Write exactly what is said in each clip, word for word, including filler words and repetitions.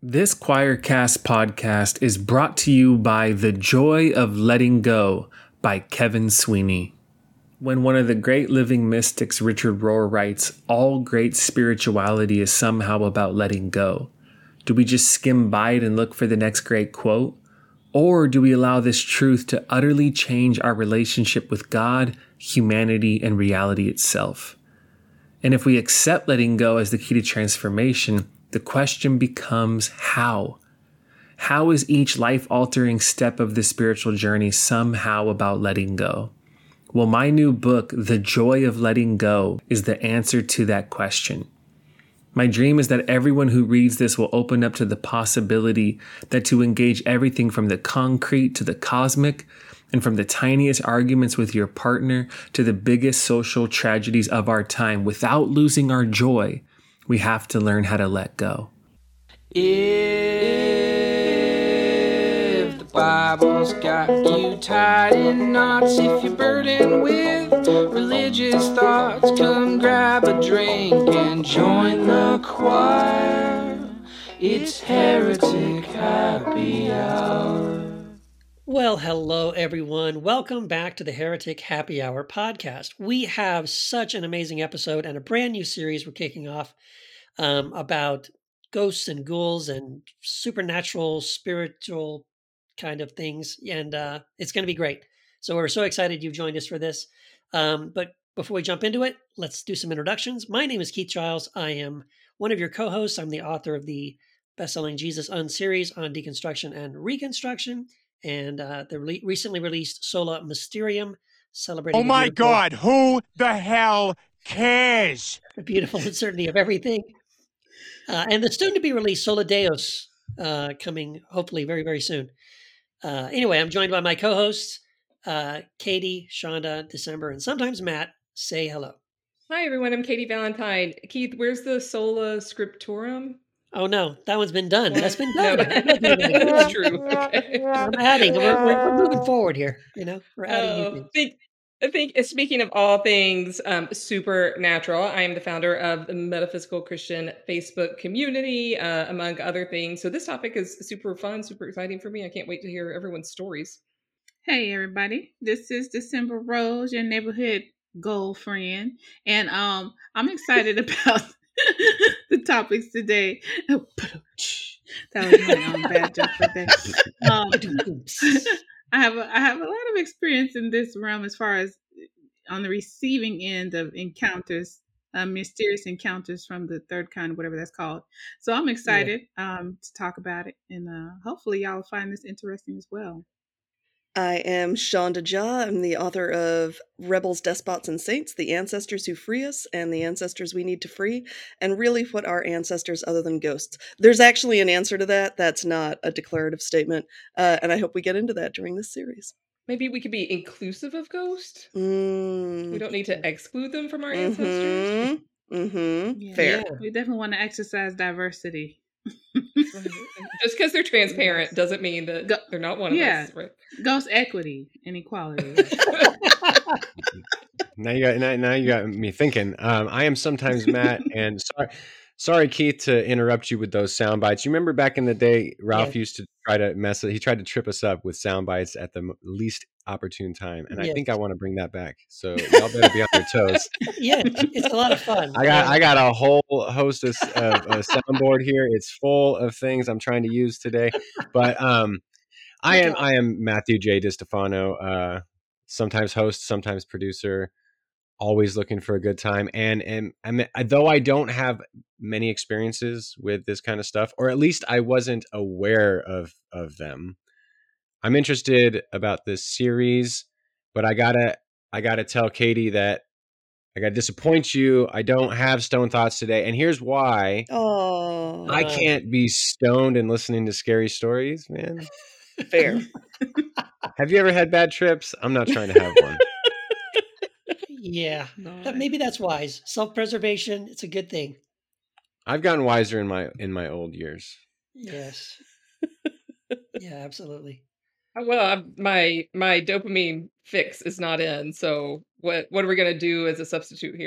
This Choircast podcast is brought to you by The Joy of Letting Go by Kevin Sweeney. When one of the great living mystics, Richard Rohr, writes, all great spirituality is somehow about letting go. Do we just skim by it and look for the next great quote? Or do we allow this truth to utterly change our relationship with God, humanity, and reality itself? And if we accept letting go as the key to transformation, the question becomes how? How is each life-altering step of the spiritual journey somehow about letting go? Well, my new book, The Joy of Letting Go, is the answer to that question. My dream is that everyone who reads this will open up to the possibility that to engage everything from the concrete to the cosmic, and from the tiniest arguments with your partner to the biggest social tragedies of our time without losing our joy, we have to learn how to let go. If the Bible's got you tied in knots, if you're burdened with religious thoughts, come grab a drink and join the choir. It's Heretic Happy Hour. Well, hello, everyone. Welcome back to the Heretic Happy Hour podcast. We have such an amazing episode and a brand new series we're kicking off um, about ghosts and ghouls and supernatural, spiritual kind of things. And uh, it's going to be great. So we're so excited you've joined us for this. Um, but before we jump into it, let's do some introductions. My name is Keith Giles. I am one of your co-hosts. I'm the author of the best-selling Jesus Un series on deconstruction and reconstruction, and uh, the re- recently released Sola Mysterium, celebrating Oh the my beautiful, God, who the hell cares? the beautiful uncertainty of everything, uh, and the soon-to-be released Sola Deus, uh, coming hopefully very, very soon. Uh, anyway, I'm joined by my co-hosts, uh, Katie, Shonda, December, and sometimes Matt. Say hello. Hi, everyone. I'm Katie Valentine. Keith, where's the Sola Scriptorum? Oh, no, that one's been done. That's been No, done. that's true. Okay. I'm adding. We're, we're, we're moving forward here. You know, we're adding new Oh, things. think, I think, speaking of all things um, supernatural, I am the founder of the Metaphysical Christian Facebook community, uh, among other things. So this topic is super fun, super exciting for me. I can't wait to hear everyone's stories. Hey everybody, this is December Rose, your neighborhood goal friend, and um, I'm excited about the topics today. That was my um, bad joke for that. Um, I have a, I have a lot of experience in this realm as far as on the receiving end of encounters, uh, mysterious encounters from the third kind, whatever that's called. So I'm excited yeah. um, to talk about it, and uh, hopefully y'all will find this interesting as well. I am Shonda Jah. I'm the author of Rebels, Despots, and Saints, The Ancestors Who Free Us, and The Ancestors We Need to Free, and really what are ancestors other than ghosts? There's actually an answer to that. That's not a declarative statement, uh, and I hope we get into that during this series. Maybe we could be inclusive of ghosts? Mm. We don't need to exclude them from our Mm-hmm. ancestors? Mm-hmm. Yeah. Fair. Yeah. We definitely want to exercise diversity. Just because they're transparent doesn't mean that Go- they're not one of yeah. us, right? Ghost equity and equality. now you got now, now you got me thinking. Um, I am sometimes Matt, and sorry, sorry Keith to interrupt you with those sound bites. You remember back in the day, Ralph yeah. used to try to mess it. He tried to trip us up with sound bites at the least opportune time, and yes. I think I want to bring that back. So y'all better be on your toes. Yeah, it's a lot of fun. I got I got a whole host of uh, a soundboard here. It's full of things I'm trying to use today. But um, I am I am Matthew J. DiStefano, uh, sometimes host, sometimes producer. Always looking for a good time, and and I mean, though I don't have many experiences with this kind of stuff, or at least I wasn't aware of of them. I'm interested about this series, but I gotta, I gotta tell Katie that I gotta disappoint you. I don't have stone thoughts today, and here's why. Oh, I can't be stoned and listening to scary stories, man. Fair. Have you ever had bad trips? I'm not trying to have one. Yeah, no, maybe that's wise. Self-preservation, it's a good thing. I've gotten wiser in my in my old years. Yes. Yeah, absolutely. Well, I'm, my my dopamine fix is not in. So what what are we gonna do as a substitute here?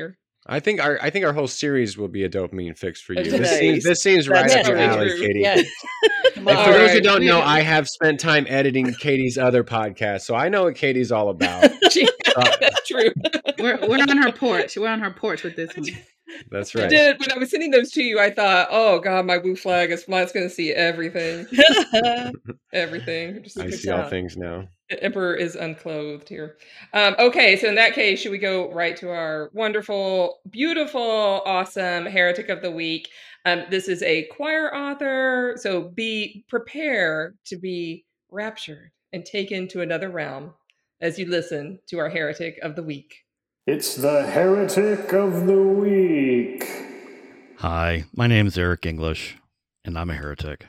I think our I think our whole series will be a dopamine fix for you. Okay. This seems this seems right That's up your totally alley, true. Katie. Yes. Come And on. for All those who right. don't know, I have spent time editing Katie's other podcast, so I know what Katie's all about. That's true. We're we're on her porch. We're on her porch with this one. That's I right. did when I was sending those to you. I thought, oh god, my woo flag is Matt's going to see everything, everything. Just I Check see this all out. things now. The Emperor is unclothed here. Um, okay, so in that case, should we go right to our wonderful, beautiful, awesome Heretic of the Week? Um, this is a choir author, so be prepare to be raptured and taken to another realm as you listen to our Heretic of the Week. It's the Heretic of the Week. Hi, my name is Eric English, and I'm a heretic.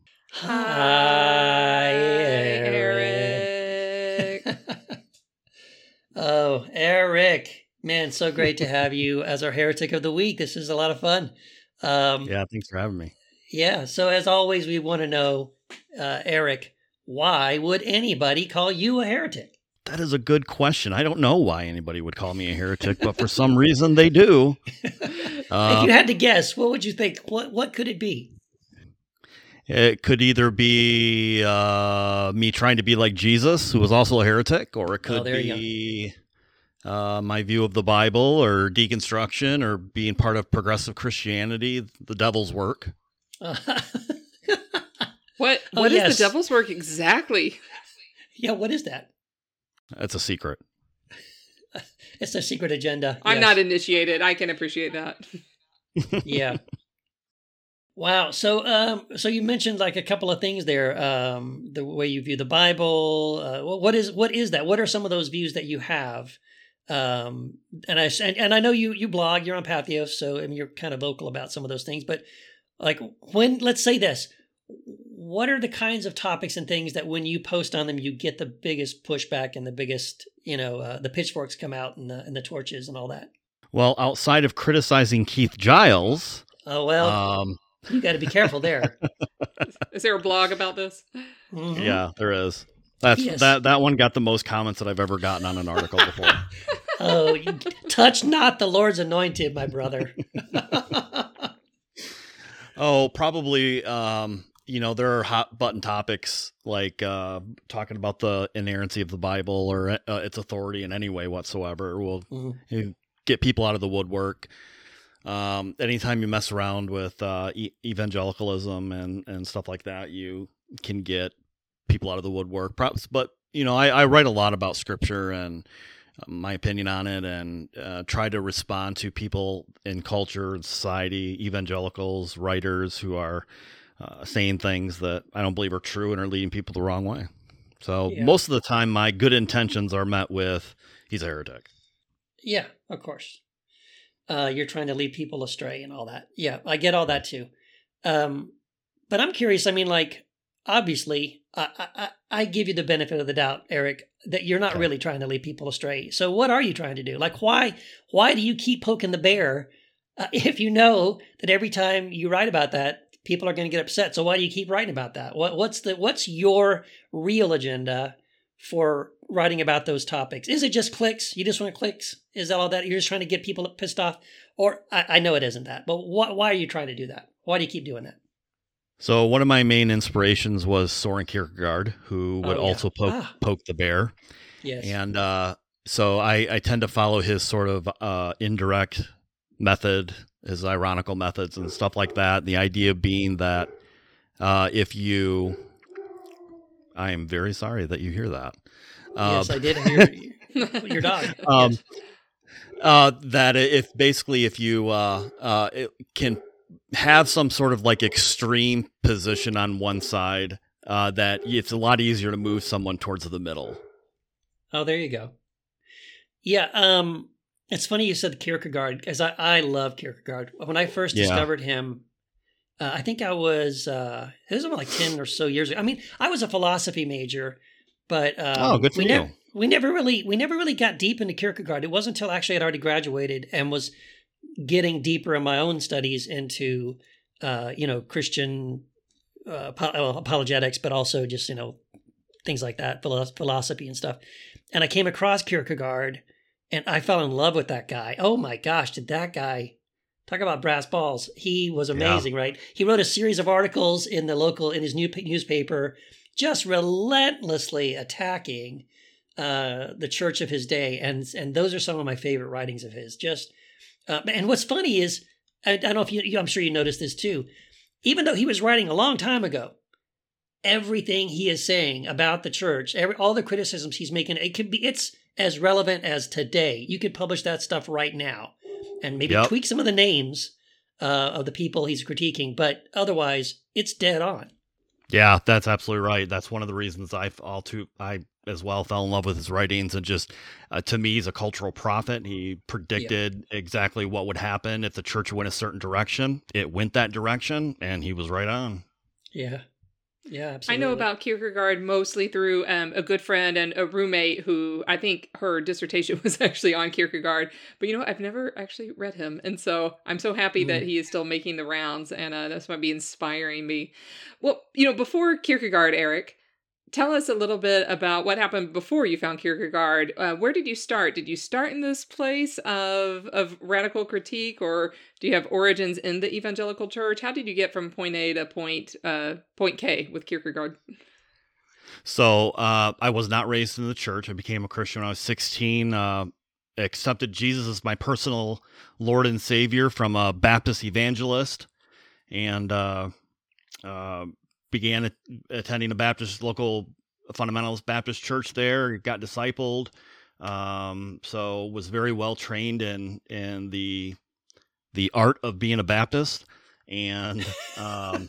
Hi, Eric. Oh, Eric. Man, so great to have you as our Heretic of the Week. This is a lot of fun. Um, Yeah, thanks for having me. yeah, so as always, we want to know, uh, Eric, why would anybody call you a heretic? That is a good question. I don't know why anybody would call me a heretic, but for some reason they do. If Uh, you had to guess, what would you think? What what could it be? it could either be uh, me trying to be like Jesus, who was also a heretic, or it could there you go. be uh, my view of the Bible, or deconstruction, or being part of progressive Christianity, the devil's work. Uh, What Oh, what is yes. the devil's work exactly? yeah, what is that? That's a secret. It's a secret agenda. I'm yes. not initiated. I can appreciate that. Yeah. Wow. So, um, so you mentioned like a couple of things there. Um, the way you view the Bible. Uh, wh- what is what is that? What are some of those views that you have? Um, and I and, and I know you you blog. You're on Patheos, so I mean, you're kind of vocal about some of those things. But like when let's say this, what are the kinds of topics and things that when you post on them, you get the biggest pushback and the biggest, you know, uh, the pitchforks come out and the and the torches and all that. Well, outside of criticizing Keith Giles, Oh well, um, you got to be careful there. Is there a blog about this? Mhm. yeah, there is. That's Yes. that that one got the most comments that I've ever gotten on an article before. Oh, you touch not the Lord's anointed, my brother. Oh, probably. Um, you know, there are hot button topics like uh, talking about the inerrancy of the Bible or uh, its authority in any way whatsoever. Will Mhm. you get people out of the woodwork. Um, anytime you mess around with uh, e- evangelicalism and and stuff like that, you can get people out of the woodwork. Perhaps, but you know, I, I write a lot about Scripture and uh, my opinion on it, and uh, try to respond to people in culture and society, evangelicals, writers who are uh, saying things that I don't believe are true and are leading people the wrong way. So Yeah. most of the time, my good intentions are met with, he's a heretic. Yeah, of course. Uh, you're trying to lead people astray and all that. Yeah, I get all that too. Um, but I'm curious. I mean, like, obviously, I, I, I give you the benefit of the doubt, Eric, that you're not Okay. really trying to lead people astray. So what are you trying to do? Like, why why do you keep poking the bear uh, if you know that every time you write about that, people are going to get upset? So why do you keep writing about that? What what's the what's your real agenda for writing about those topics? Is it just clicks? You just want clicks? Is that all that? You're just trying to get people pissed off? Or I, I know it isn't that, but why, why are you trying to do that? Why do you keep doing that? So one of my main inspirations was Soren Kierkegaard, who would Oh, yeah. also poke Ah. poke the bear. Yes. And uh, so I, I tend to follow his sort of uh, indirect method, his ironical methods and stuff like that. The idea being that uh, if you, I am very sorry that you hear that. Yes, Uh, I did hear your, your dog. um, Yes. uh, that if basically if you uh, uh, it can have some sort of like extreme position on one side, uh, that it's a lot easier to move someone towards the middle. Oh, there you go. Yeah, um, it's funny you said Kierkegaard, because I, I love Kierkegaard. When I first Yeah. discovered him, uh, I think I was, uh, it was about like ten or so years ago. I mean, I was a philosophy major, but um, Oh, good for we you. never we never really we never really got deep into Kierkegaard. It wasn't until actually I'd already graduated and was getting deeper in my own studies into, uh, you know, Christian uh, apo- well, apologetics, but also just, you know, things like that, philo- philosophy and stuff. And I came across Kierkegaard, and I fell in love with that guy. Oh my gosh, did that guy talk about brass balls? He was amazing, yeah. right? He wrote a series of articles in the local, in his new newspaper, just relentlessly attacking uh, the church of his day. And, and those are some of my favorite writings of his. Just, uh, and what's funny is, I, I don't know if you, I'm sure you noticed this too, even though he was writing a long time ago, everything he is saying about the church, every, all the criticisms he's making, it could be, it's as relevant as today. You could publish that stuff right now and maybe yep. tweak some of the names uh, of the people he's critiquing, but otherwise it's dead on. Yeah, that's absolutely right. That's one of the reasons I all too I as well fell in love with his writings, and just uh, to me, he's a cultural prophet. He predicted yeah. exactly what would happen if the church went a certain direction. It went that direction, and he was right on. Yeah. Yeah, absolutely. I know about Kierkegaard mostly through um, a good friend and a roommate who I think her dissertation was actually on Kierkegaard. But, you know, I've never actually read him. And so I'm so happy mm. that he is still making the rounds. And uh, that's might be inspiring me. Well, you know, before Kierkegaard, Eric, tell us a little bit about what happened before you found Kierkegaard. Uh, where did you start? Did you start in this place of of radical critique, or do you have origins in the evangelical church? How did you get from point A to point uh, point K with Kierkegaard? So uh, I was not raised in the church. I became a Christian when I was sixteen. Uh, accepted Jesus as my personal Lord and Savior from a Baptist evangelist, and uh, uh, began a- attending a Baptist local fundamentalist Baptist church there, got discipled. Um, so was very well trained in, in the, the art of being a Baptist, and, um,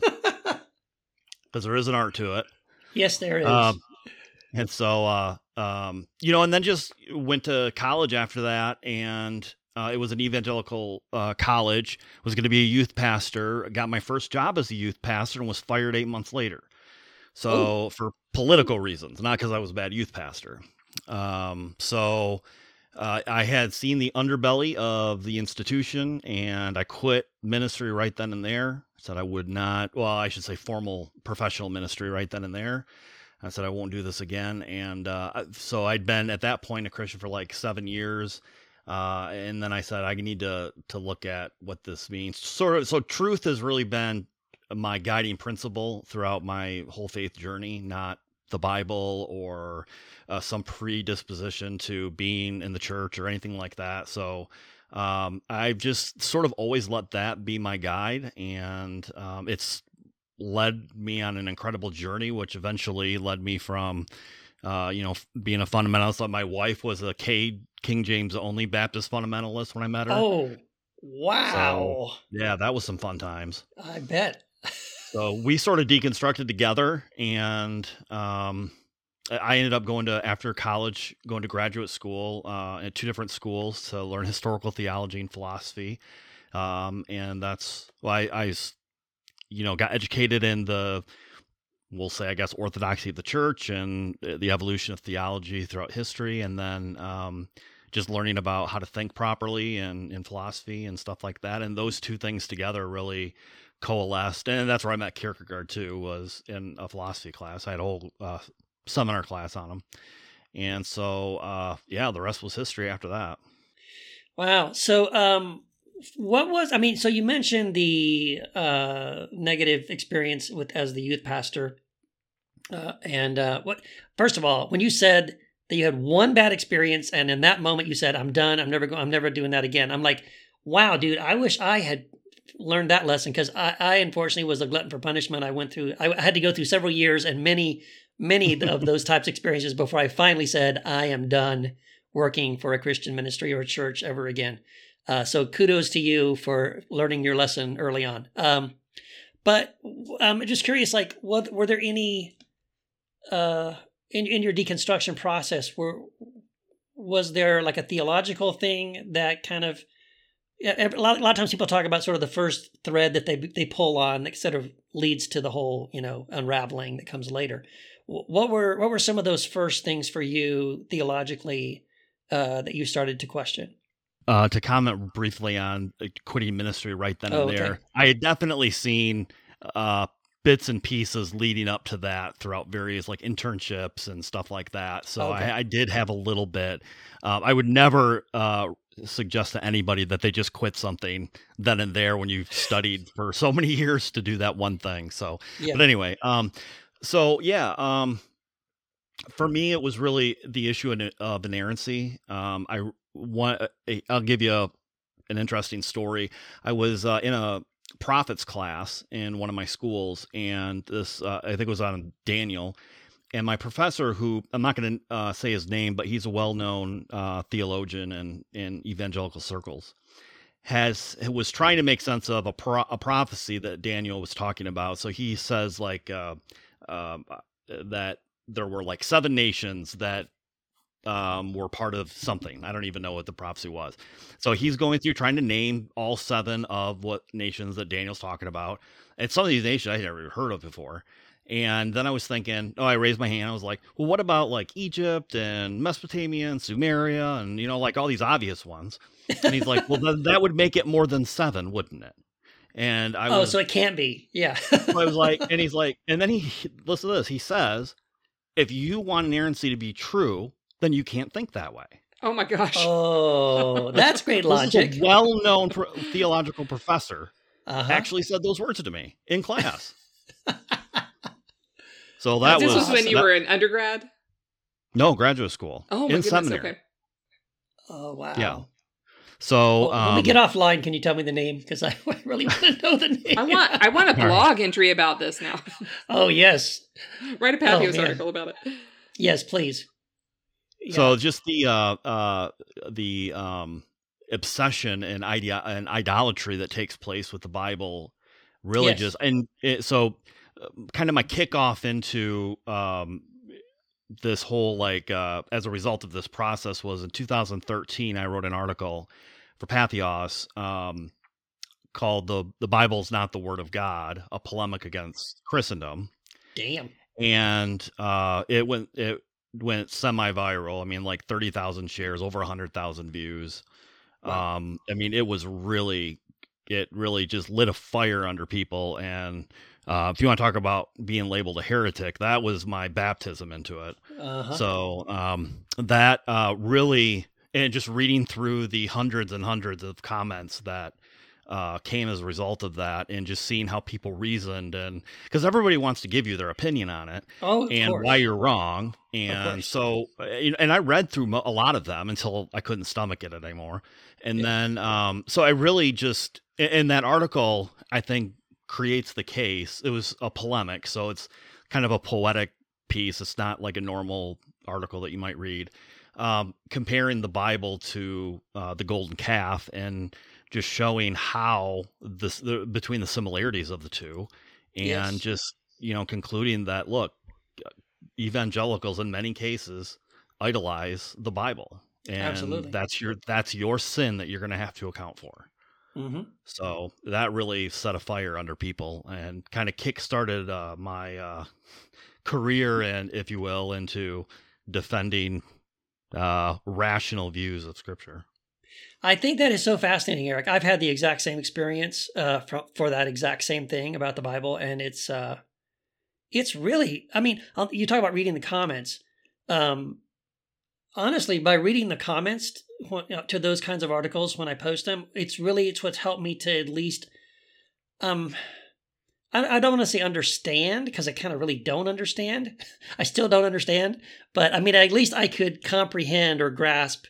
cause there is an art to it. Yes, there is. Um, and so, uh, um, you know, and then just went to college after that, and Uh, it was an evangelical uh, college, was going to be a youth pastor, got my first job as a youth pastor, and was fired eight months later. So Ooh. For political reasons, not because I was a bad youth pastor. Um, so uh, I had seen the underbelly of the institution, and I quit ministry right then and there. Said I would not, well, I should say formal professional ministry right then and there. I said I won't do this again. And uh, so I'd been at that point a Christian for like seven years. Uh, and then I said, I need to, to look at what this means. Sort of, so truth has really been my guiding principle throughout my whole faith journey, not the Bible or uh, some predisposition to being in the church or anything like that. So um, I've just sort of always let that be my guide. And um, it's led me on an incredible journey, which eventually led me from Uh, you know, being a fundamentalist. My wife was a K King James only Baptist fundamentalist when I met her. Oh, wow. So, yeah, that was some fun times. I bet. So we sort of deconstructed together, and um, I ended up going to, after college, going to graduate school uh, at two different schools to learn historical theology and philosophy. Um, and that's why I, I, you know, got educated in the, we'll say, I guess, orthodoxy of the church and the evolution of theology throughout history. And then um, just learning about how to think properly and in philosophy and stuff like that. And those two things together really coalesced. And that's where I met Kierkegaard too, was in a philosophy class. I had a whole uh, seminar class on him. And so, uh, yeah, the rest was history after that. Wow. So, um, what was, I mean, so you mentioned the uh, negative experience with as the youth pastor. Uh, and uh, what, first of all, when you said that you had one bad experience and in that moment you said, I'm done, I'm never going, I'm never doing that again. I'm like, wow, dude, I wish I had learned that lesson, because I, I unfortunately was a glutton for punishment. I went through, I had to go through several years and many, many of those types of experiences before I finally said, I am done working for a Christian ministry or a church ever again. Uh, so kudos to you for learning your lesson early on. Um, but I'm just curious, like, what, were there any, uh, in, in your deconstruction process, were, was there like a theological thing that kind of, a lot, a lot of times people talk about sort of the first thread that they they pull on that sort of leads to the whole, you know, unraveling that comes later. What were what were some of those first things for you theologically uh, that you started to question? Uh, to comment briefly on quitting ministry right then oh, and there, okay. I had definitely seen uh, bits and pieces leading up to that throughout various like internships and stuff like that. So Okay. I, I did have a little bit. Um, I would never uh, suggest to anybody that they just quit something then and there when you've studied for so many years to do that one thing. So, Yeah. but anyway, um, so yeah, um, for me, it was really the issue of, of inerrancy. Um, I want, I'll give you a, an interesting story. I was uh, in a prophets class in one of my schools, and this uh, I think it was on Daniel, and my professor, who I'm not going to uh, say his name, but he's a well-known uh, theologian in, in evangelical circles, has was trying to make sense of a, pro- a prophecy that Daniel was talking about. So he says like uh, uh, that there were like seven nations that um, were part of something. I don't even know what the prophecy was. So he's going through trying to name all seven of what nations that Daniel's talking about. And some of these nations I had never heard of before. And then I was thinking, oh, I raised my hand. I was like, well, what about like Egypt and Mesopotamia and Sumeria and, you know, like all these obvious ones. And he's like, well, then that would make it more than seven, wouldn't it? And I oh, was, so it can't be. Yeah. so I was like, and he's like, and then he, listen to this. He says, if you want inerrancy to be true, then you can't think that way. Oh my gosh. Oh, that's great This logic. is a well-known pro- theological professor Uh-huh. actually said those words to me in class. So that this was, was when you that- were in undergrad? no graduate school. Oh my in goodness, seminary. okay. Oh, wow. Yeah. So Well, when we um, get offline, can you tell me the name? Because I really want to know the name. I want I want a All right. blog entry about this now. Oh, yes. Write a Patheos Oh, man. article about it. Yes, please. So just the uh, uh, the um, obsession and idea and idolatry that takes place with the Bible, really Yes. just and it, so uh, kind of my kickoff into um, this whole like uh, as a result of this process was in two thousand thirteen. I wrote an article for Patheos um, called "the The Bible's Not the Word of God: A Polemic Against Christendom." Damn. And uh, it went it went semi-viral. I mean, like thirty thousand shares, over one hundred thousand views. Wow. Um, I mean, it was really, it really just lit a fire under people. And uh, if you want to talk about being labeled a heretic, that was my baptism into it. Uh-huh. So um, that uh, really, and just reading through the hundreds and hundreds of comments that uh, came as a result of that, and just seeing how people reasoned, and because everybody wants to give you their opinion on it Oh, of and course. why you're wrong. And course. so, uh, you know, and I read through mo- a lot of them until I couldn't stomach it anymore. And Yeah. then, um, so I really just, in in that article, I think creates the case. It was a polemic. So it's kind of a poetic piece. It's not like a normal article that you might read, um, comparing the Bible to uh, the golden calf and just showing how this, the, between the similarities of the two, and Yes. just, you know, concluding that, look, evangelicals in many cases idolize the Bible, and Absolutely. that's your that's your sin that you're going to have to account for. Mm-hmm. So that really set a fire under people and kind of kick-started uh, my uh, career, and if you will, into defending uh, rational views of Scripture. I think that is so fascinating, Eric. I've had the exact same experience uh, for, for that exact same thing about the Bible, and it's uh, it's really. I mean, I'll- you talk about reading the comments. Um, honestly, by reading the comments t- when- you know, to those kinds of articles when I post them, it's really it's what's helped me to at least. Um, I, I don't want to say understand, because I kind of really don't understand. I still don't understand, but I mean, at least I could comprehend or grasp.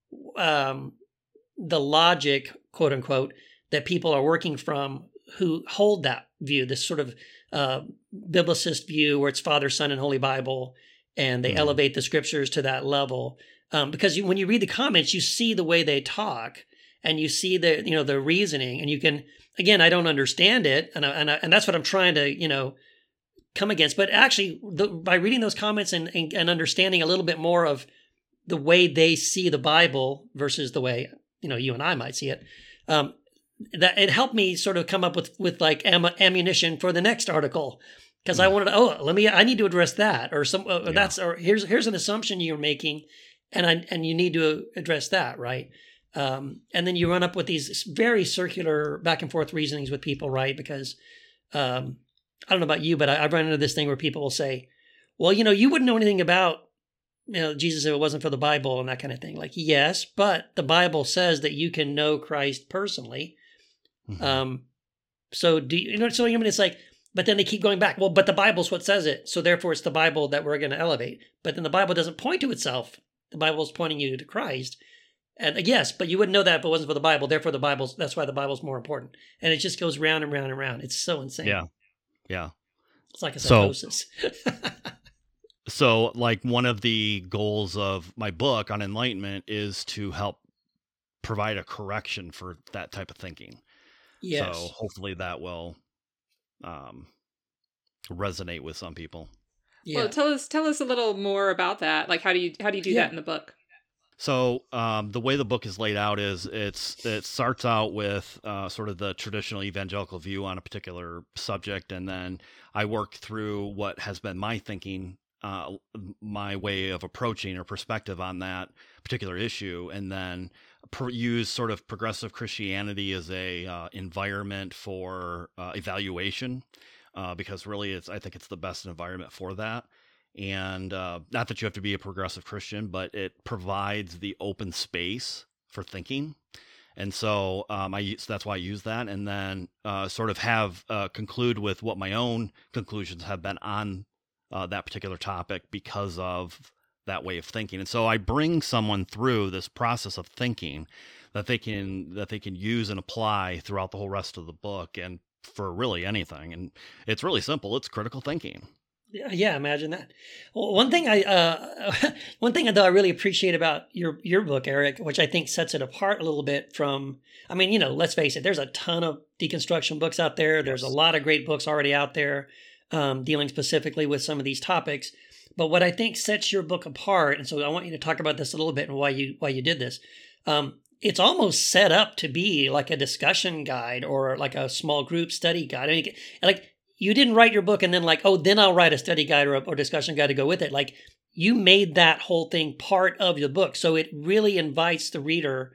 Um, the logic, quote unquote, that people are working from who hold that view, this sort of uh, biblicist view where it's Father, Son, and Holy Bible, and they Mhm. elevate the scriptures to that level. Um, because you, when you read the comments, you see the way they talk, and you see the you know the reasoning, and you can again, I don't understand it, and I, and I, and that's what I'm trying to you know come against. But actually, the, by reading those comments and, and and understanding a little bit more of the way they see the Bible versus the way you know you and I might see it, um, that it helped me sort of come up with with like am- ammunition for the next article, because I wanted to, oh let me I need to address that, or some uh, Yeah. that's or here's here's an assumption you're making, and I and you need to address that, right? Um, and then you run up with these very circular back and forth reasonings with people, right? Because um, I don't know about you, but I, I've run into this thing where people will say, well, you know, you wouldn't know anything about, you know, Jesus if it wasn't for the Bible and that kind of thing. Like, yes, but the Bible says that you can know Christ personally. Mm-hmm. Um, so do you, you know, so I mean, it's like, but then they keep going back. Well, but the Bible's what says it. So therefore it's the Bible that we're going to elevate. But then the Bible doesn't point to itself. The Bible is pointing you to Christ. And uh, yes, but you wouldn't know that if it wasn't for the Bible. Therefore the Bible's, that's why the Bible's more important. And it just goes round and round and round. It's so insane. Yeah. Yeah. It's like a psychosis. So, so like one of the goals of my book on enlightenment is to help provide a correction for that type of thinking. Yes. So hopefully that will um, resonate with some people. Yeah. Well, tell us tell us a little more about that. Like, how do you how do you do yeah. that in the book? So um, the way the book is laid out is it's it starts out with uh, sort of the traditional evangelical view on a particular subject, and then I work through what has been my thinking, uh, my way of approaching or perspective on that particular issue, and then per- use sort of progressive Christianity as a uh, environment for uh, evaluation, uh, because really it's I think it's the best environment for that. And uh, not that you have to be a progressive Christian, but it provides the open space for thinking. And so um, I so that's why I use that, and then uh, sort of have uh, conclude with what my own conclusions have been on uh, that particular topic because of that way of thinking. And so I bring someone through this process of thinking that they can that they can use and apply throughout the whole rest of the book, and for really anything. And it's really simple. It's critical thinking. Yeah, yeah, imagine that. Well, one thing I uh, one thing that I really appreciate about your your book, Eric, which I think sets it apart a little bit from, I mean, you know, let's face it, there's a ton of deconstruction books out there. There's a lot of great books already out there um, dealing specifically with some of these topics. But what I think sets your book apart, and so I want you to talk about this a little bit and why you why you did this. Um, it's almost set up to be like a discussion guide or like a small group study guide. I mean, like. You didn't write your book and then like, oh, then I'll write a study guide or a or discussion guide to go with it. Like you made that whole thing part of your book. So it really invites the reader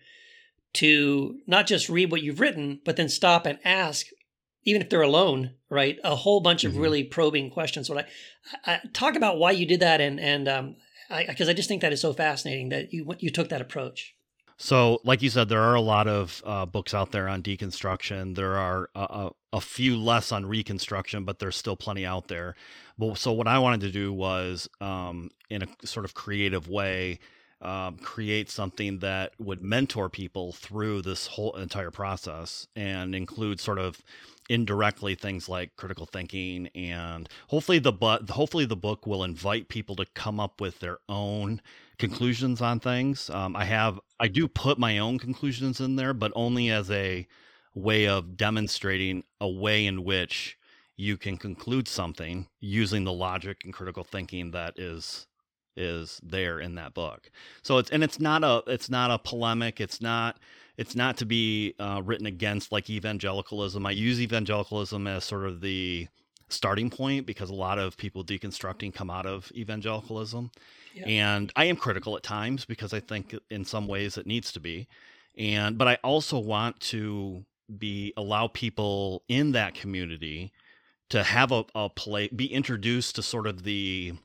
to not just read what you've written, but then stop and ask, even if they're alone, right? A whole bunch mm-hmm. of really probing questions. So I, I talk about why you did that. And, and, um, I, cause I just think that is so fascinating that you, you took that approach. So, like you said, there are a lot of uh, books out there on deconstruction. There are a, a, a few less on reconstruction, but there's still plenty out there. Well, so what I wanted to do was, um, in a sort of creative way, um, create something that would mentor people through this whole entire process and include sort of indirectly things like critical thinking, and hopefully the but hopefully the book will invite people to come up with their own conclusions on things. Um, I have I do put my own conclusions in there, but only as a way of demonstrating a way in which you can conclude something using the logic and critical thinking that is is there in that book. So it's and it's not a it's not a polemic. It's not it's not to be uh, written against like evangelicalism. I use evangelicalism as sort of the starting point because a lot of people deconstructing come out of evangelicalism. Yeah. And I am critical at times because I think in some ways it needs to be. And but I also want to be allow people in that community to have a, a play, be introduced to sort of the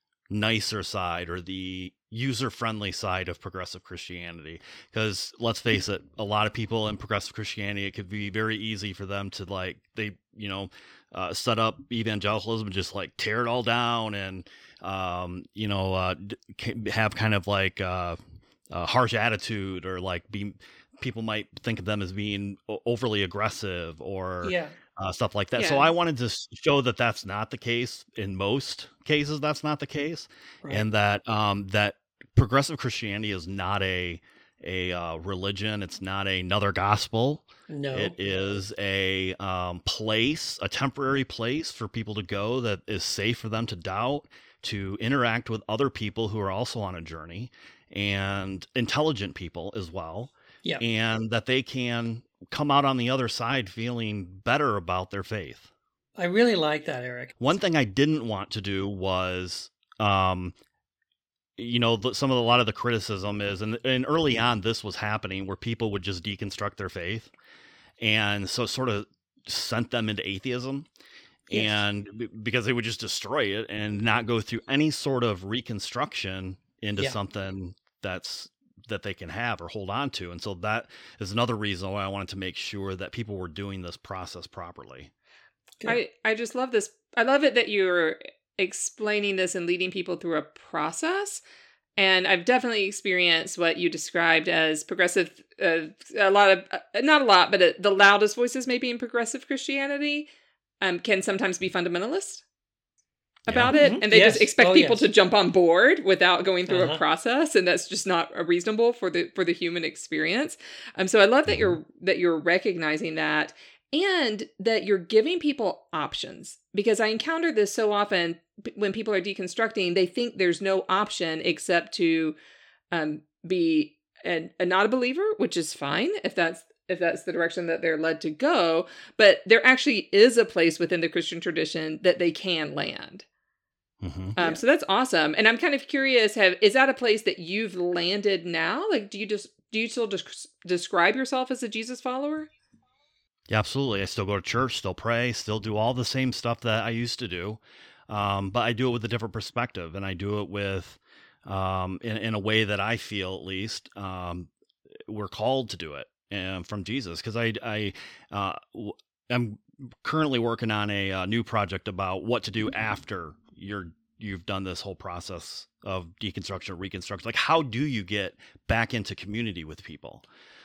nicer side or the user-friendly side of progressive Christianity. Because let's face it, a lot of people in progressive Christianity, it could be very easy for them to like, they, you know, uh, set up evangelicalism and just like tear it all down and, um, you know, uh, have kind of like uh, a harsh attitude or like be, people might think of them as being overly aggressive or yeah. uh, stuff like that. Yeah. So I wanted to show that that's not the case. In most cases, that's not the case. Right. And that um, that progressive Christianity is not a a uh, religion. It's not another gospel. No. It is a um, place, a temporary place for people to go that is safe for them to doubt, to interact with other people who are also on a journey, and intelligent people as well. Yeah. And that they can come out on the other side feeling better about their faith. I really like that, Eric. One thing I didn't want to do was, um, you know, the, some of the, a lot of the criticism is, and, and early on this was happening where people would just deconstruct their faith. And so it sort of sent them into atheism. Yes. and b- because they would just destroy it and not go through any sort of reconstruction into Yeah. something that's that they can have or hold on to. And so that is another reason why I wanted to make sure that people were doing this process properly. Good. I, I just love this. I love it that you're explaining this and leading people through a process. And I've definitely experienced what you described as progressive, uh, a lot of, uh, not a lot, but uh, the loudest voices maybe in progressive Christianity um, can sometimes be fundamentalist about Yeah. it. Mhm. And they Yes. just expect Oh, people yes. to jump on board without going through Uh-huh. a process. And that's just not uh, reasonable for the, for the human experience. Um, so I love that Mhm. you're, that you're recognizing that. And that you're giving people options, because I encounter this so often p- when people are deconstructing, they think there's no option except to um, be a, a not a believer, which is fine if that's if that's the direction that they're led to go. But there actually is a place within the Christian tradition that they can land. Mhm. Um, Yeah. So that's awesome. And I'm kind of curious, have is that a place that you've landed now? Like, do you just do you still just describe yourself as a Jesus follower? Yeah, absolutely. I still go to church, still pray, still do all the same stuff that I used to do. Um, but I do it with a different perspective, and I do it with, um, in, in a way that I feel at least, um, we're called to do it um, from Jesus. Because I, I, uh, w- I'm currently working on a, uh new project about what to do after you're you've done this whole process of deconstruction, reconstruction. Like, how do you get back into community with people?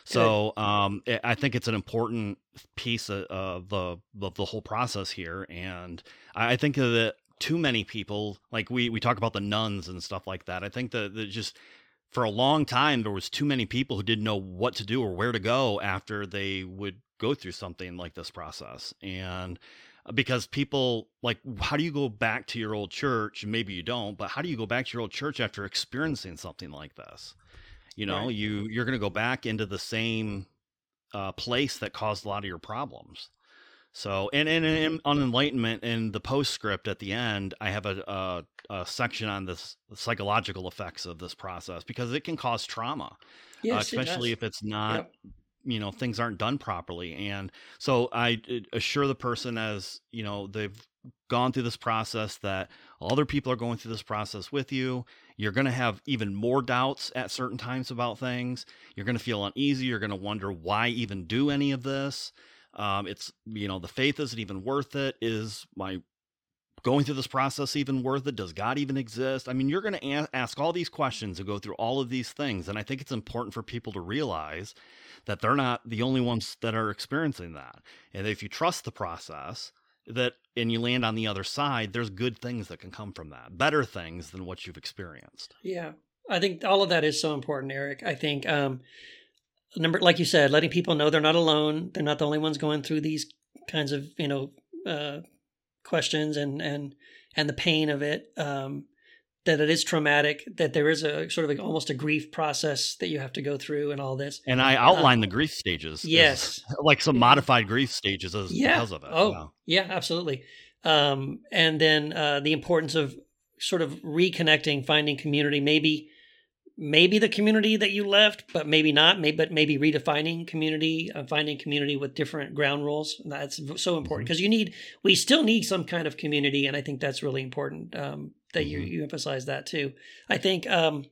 So um, I I think it's an important piece of, of the of the whole process here, and I I think that too many people, like we we talk about the nuns and stuff like that. I think that, that just for a long time there was too many people who didn't know what to do or where to go after they would go through something like this process, and because people like, how do you go back to your old church? Maybe you don't, but how do you go back to your old church after experiencing something like this? You know, Right. you you're going to go back into the same uh, place that caused a lot of your problems. So, and, and, and on enlightenment in the postscript at the end, I have a, a, a section on this the psychological effects of this process, because it can cause trauma, uh, Yes, it especially does. if it's not, Yep. you know, things aren't done properly. And so I uh, assure the person, as you know, they've gone through this process, that other people are going through this process with you. You're going to have even more doubts at certain times about things. You're going to feel uneasy. You're going to wonder, why even do any of this? Um, it's, you know, the faith isn't even worth it. Is my going through this process even worth it? Does God even exist? I mean, you're going to a- ask all these questions and go through all of these things. And I think it's important for people to realize that they're not the only ones that are experiencing that. And if you trust the process, that and you land on the other side, there's good things that can come from that, better things than what you've experienced. Yeah. I think all of that is so important, Eric. I think, um, number, like you said, letting people know they're not alone. They're not the only ones going through these kinds of, you know, uh, questions and, and, and the pain of it. Um, that it is traumatic, that there is a sort of like almost a grief process that you have to go through and all this. And I outline the grief stages. as- Yes. like some modified grief stages as Yeah. because of it. Oh, yeah, absolutely. Um, and then uh, the importance of sort of reconnecting, finding community, maybe maybe the community that you left, but maybe not, maybe, but maybe redefining community, uh, finding community with different ground rules. That's so important because you need, we still need some kind of community. And I think that's really important um, that you, you emphasize that too. I think um,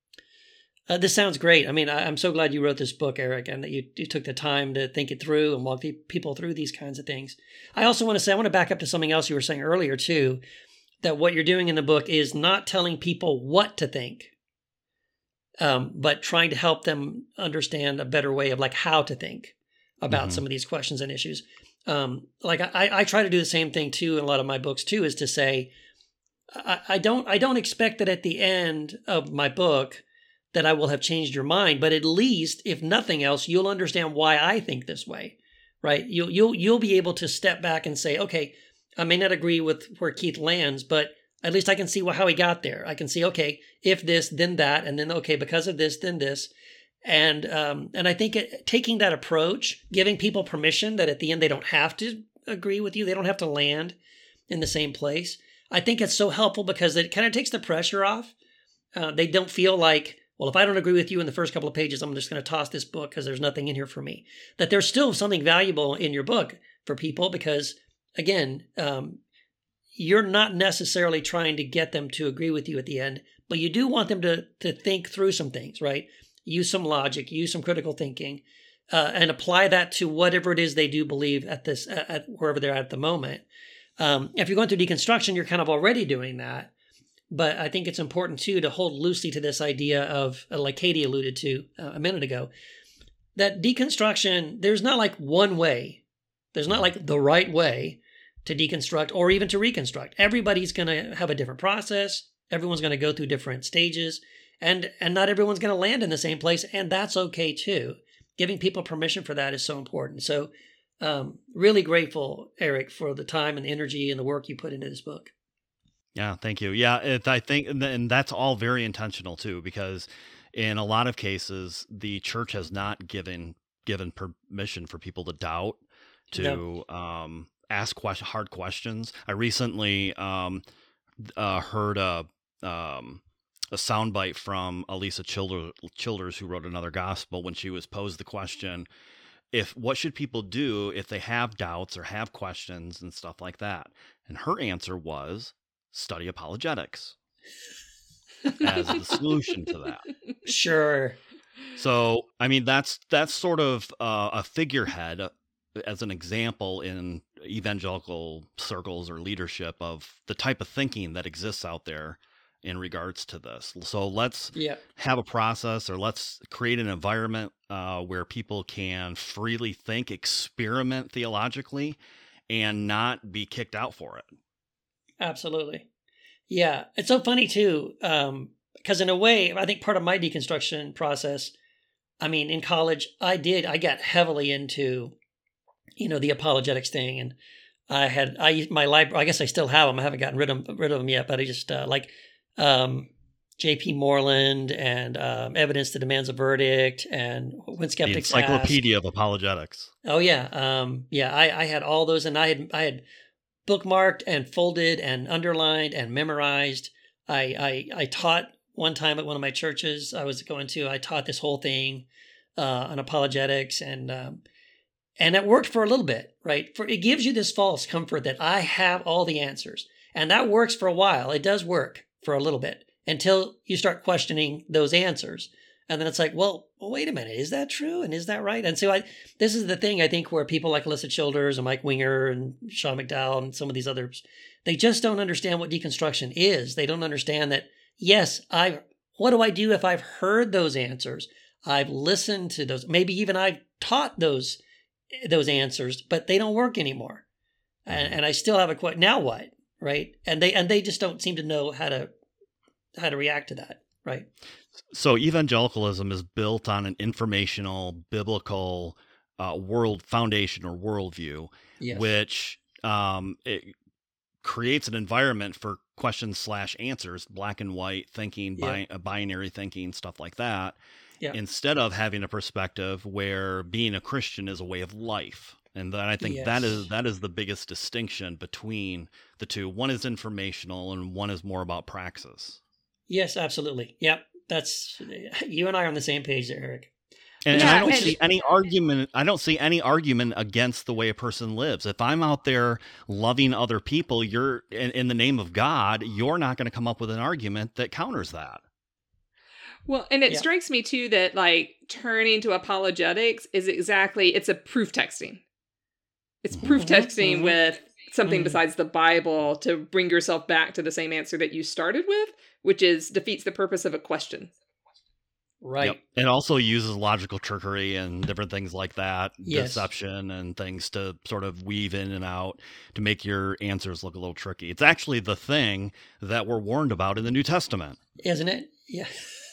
uh, this sounds great. I mean, I, I'm so glad you wrote this book, Eric, and that you, you took the time to think it through and walk the people through these kinds of things. I also want to say, I want to back up to something else you were saying earlier too, that what you're doing in the book is not telling people what to think, um, but trying to help them understand a better way of like how to think about Mhm. some of these questions and issues. Um, like I, I try to do the same thing too in a lot of my books too, is to say, I, I don't, I don't expect that at the end of my book that I will have changed your mind, but at least, if nothing else, you'll understand why I think this way, right? You'll, you'll, you'll be able to step back and say, okay, I may not agree with where Keith lands, but at least I can see how he got there. I can see, okay, if this, then that, and then, okay, because of this, then this. And, um, and I think it, taking that approach, giving people permission that at the end, they don't have to agree with you. They don't have to land in the same place. I think it's so helpful because it kind of takes the pressure off. Uh, they don't feel like, well, if I don't agree with you in the first couple of pages, I'm just going to toss this book because there's nothing in here for me. That there's still something valuable in your book for people because, again, um, you're not necessarily trying to get them to agree with you at the end, but you do want them to to think through some things, right? Use some logic, use some critical thinking, uh, and apply that to whatever it is they do believe at this, at wherever they're at the moment. Um, if you're going through deconstruction, you're kind of already doing that. But I think it's important, too, to hold loosely to this idea of, uh, like Katie alluded to uh, a minute ago, that deconstruction, there's not like one way. There's not like the right way to deconstruct or even to reconstruct. Everybody's going to have a different process. Everyone's going to go through different stages. And, and not everyone's going to land in the same place. And that's okay, too. Giving people permission for that is so important. So um, really grateful, Eric, for the time and the energy and the work you put into this book. Yeah, thank you. Yeah, it, I think, and that's all very intentional too, because in a lot of cases, the church has not given given permission for people to doubt, to No. um, ask question, hard questions. I recently um, uh, heard a um, a soundbite from Elisa Childer, Childers, who wrote Another Gospel, when she was posed the question, if what should people do if they have doubts or have questions and stuff like that? And her answer was, study apologetics as the solution to that. Sure. So, I mean, that's that's sort of uh, a figurehead uh, as an example in evangelical circles or leadership of the type of thinking that exists out there in regards to this. So let's Yeah. have a process, or let's create an environment uh, where people can freely think, experiment theologically, and not be kicked out for it. Absolutely. Yeah. It's so funny too. Um, because in a way, I think part of my deconstruction process, I mean, in college, I did, I got heavily into, you know, the apologetics thing. And I had, I used my library, I guess I still have them. I haven't gotten rid of, rid of them yet, but I just uh, like um, J P Moreland and um, Evidence That Demands a Verdict and When The Skeptics Ask. Encyclopedia of Apologetics. Oh yeah. Um, yeah. I, I had all those, and I had, I had bookmarked and folded and underlined and memorized. I, I, I taught one time at one of my churches I was going to, I taught this whole thing uh, on apologetics, and, um, and it worked for a little bit, right? For it gives you this false comfort that I have all the answers, and that works for a while. It does work for a little bit until you start questioning those answers. And then it's like, well, well, wait a minute, is that true? And is that right? And so I, this is the thing, I think, where people like Elisa Childers and Mike Winger and Sean McDowell and some of these others, they just don't understand what deconstruction is. They don't understand that, yes, I, what do I do if I've heard those answers? I've listened to those, maybe even I've taught those, those answers, but they don't work anymore. And, and I still have a question, now what? Right. And they, and they just don't seem to know how to, how to react to that. Right. So evangelicalism is built on an informational, biblical uh, world foundation or worldview, Yes. which um, it creates an environment for questions slash answers, black and white thinking, Yeah. bi- uh, binary thinking, stuff like that, Yeah. instead of having a perspective where being a Christian is a way of life. And then I think that Yes. is that is the biggest distinction between the two. One is informational and one is more about praxis. Yes, absolutely. Yep. That's, you and I are on the same page there, Eric. And, and Yeah, I don't and- see any argument. I don't see any argument against the way a person lives. If I'm out there loving other people, you're in, in the name of God, you're not going to come up with an argument that counters that. Well, and it Yeah. strikes me too that like turning to apologetics is exactly, it's a proof texting. It's proof Mhm, texting mhm. with something Mhm. besides the Bible to bring yourself back to the same answer that you started with, which is defeats the purpose of a question. Right. Yep. It also uses logical trickery and different things like that, Yes. deception and things to sort of weave in and out to make your answers look a little tricky. It's actually the thing that we're warned about in the New Testament. Isn't it? Yeah.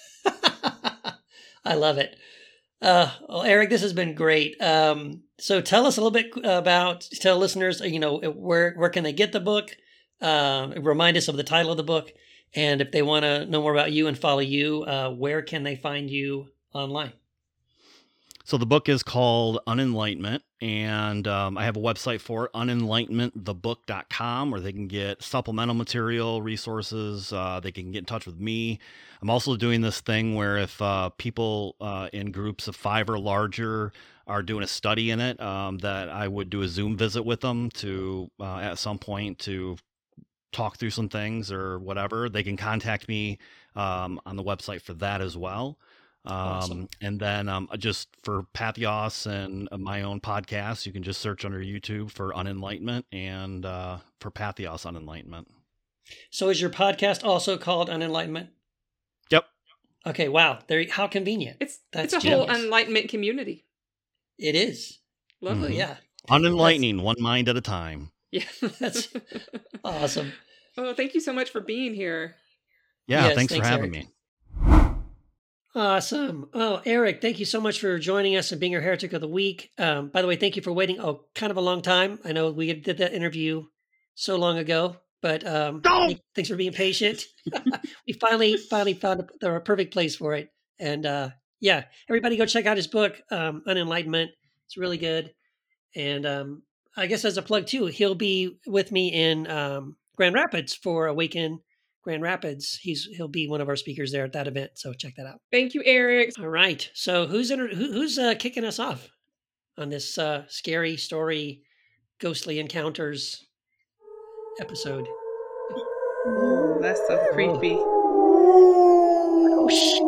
I love it. Uh, well, Eric, this has been great. Um, so tell us a little bit about, tell listeners, you know, where, where can they get the book? Um, remind us of the title of the book. And if they want to know more about you and follow you, uh, where can they find you online? So the book is called Unenlightenment, and um, I have a website for it, unenlightenment the book dot com, where they can get supplemental material, resources. Uh, they can get in touch with me. I'm also doing this thing where if uh, people uh, in groups of five or larger are doing a study in it, um, that I would do a Zoom visit with them to uh, at some point to talk through some things or whatever, they can contact me um, on the website for that as well. Um, Awesome. And then um, just for Patheos and my own podcast, you can just search under YouTube for Unenlightenment and uh, for Patheos Unenlightenment. So is your podcast also called Unenlightenment? Yep. Okay. Wow. There. How convenient. It's That's it's a whole genius. enlightenment community. It is. Lovely. Mhm. Yeah. Unenlightening, one mind at a time. Yeah. That's awesome. Oh, thank you so much for being here. Yeah, Yes, thanks, thanks, for having Eric. me. Awesome. Oh, Eric, thank you so much for joining us and being our Heretic of the Week. Um, by the way, thank you for waiting. Oh, kind of a long time. I know we did that interview so long ago, but um, thank- thanks for being patient. We finally, finally found a, the perfect place for it. And uh, yeah, everybody go check out his book, um, Unenlightenment. It's really good. And um, I guess as a plug too, he'll be with me in um, Grand Rapids for Awaken Grand Rapids. He's he'll be one of our speakers there at that event. So check that out. Thank you, Eric. All right. So who's inter- who, who's uh, kicking us off on this uh, scary story, ghostly encounters episode? Ooh, that's so creepy. Oh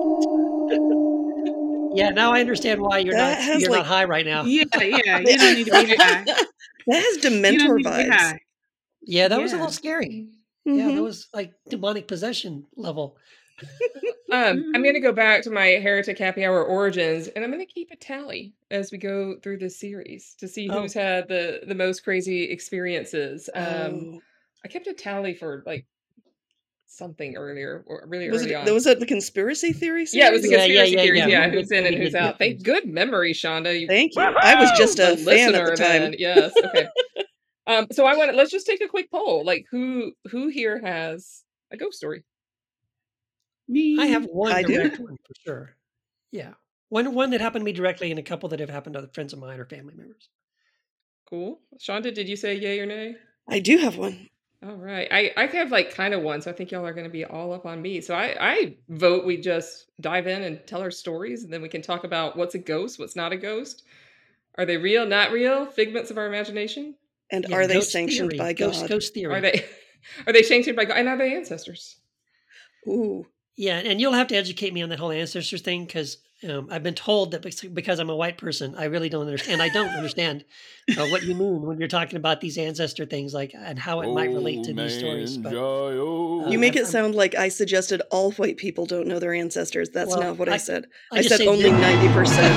shit! Yeah, now I understand why you're That not has, you're like- not high right now. Yeah, yeah. You don't need to be high. That has You don't Dementor need to be vibes. high. Yeah, that was a Yeah. little scary. Yeah, that Mhm. was like demonic possession level. Um, I'm going to go back to my Heretic Happy Hour origins, and I'm going to keep a tally as we go through this series to see Oh. who's had the the most crazy experiences. Um, Oh. I kept a tally for like something earlier, or really Was early it, on. was it the conspiracy theory series? Yeah, it was the Yeah, yeah, conspiracy yeah, theories. yeah. Yeah, We who's did- in and we who's did out. good Thank good memory, Shonda. You Thank you. I was just a fan at the listener time. then. Yes. Okay. um. So I want to let's just take a quick poll. Like, who who here has a ghost story? Me. I have one I do. direct one for sure. Yeah, one one that happened to me directly, and a couple that have happened to other friends of mine or family members. Cool. Shonda, did you say yay or nay? I do have one. All right. I, I have like kind of one, so I think y'all are going to be all up on me. So I, I vote we just dive in and tell our stories, and then we can talk about what's a ghost, what's not a ghost. Are they real, not real, figments of our imagination? And Yeah, are they ghost sanctioned theory, by ghost, God? Ghost theory. Are they are they sanctioned by God? And are they ancestors? Ooh. Yeah, and you'll have to educate me on that whole ancestors thing because um, I've been told that bec- because I'm a white person, I really don't understand. I don't understand uh, what you mean when you're talking about these ancestor things, like and how it might relate to these stories. But uh, You make I'm- it sound like I suggested all white people don't know their ancestors. That's Well, not what I, I- said. I I, just said say only that- ninety percent.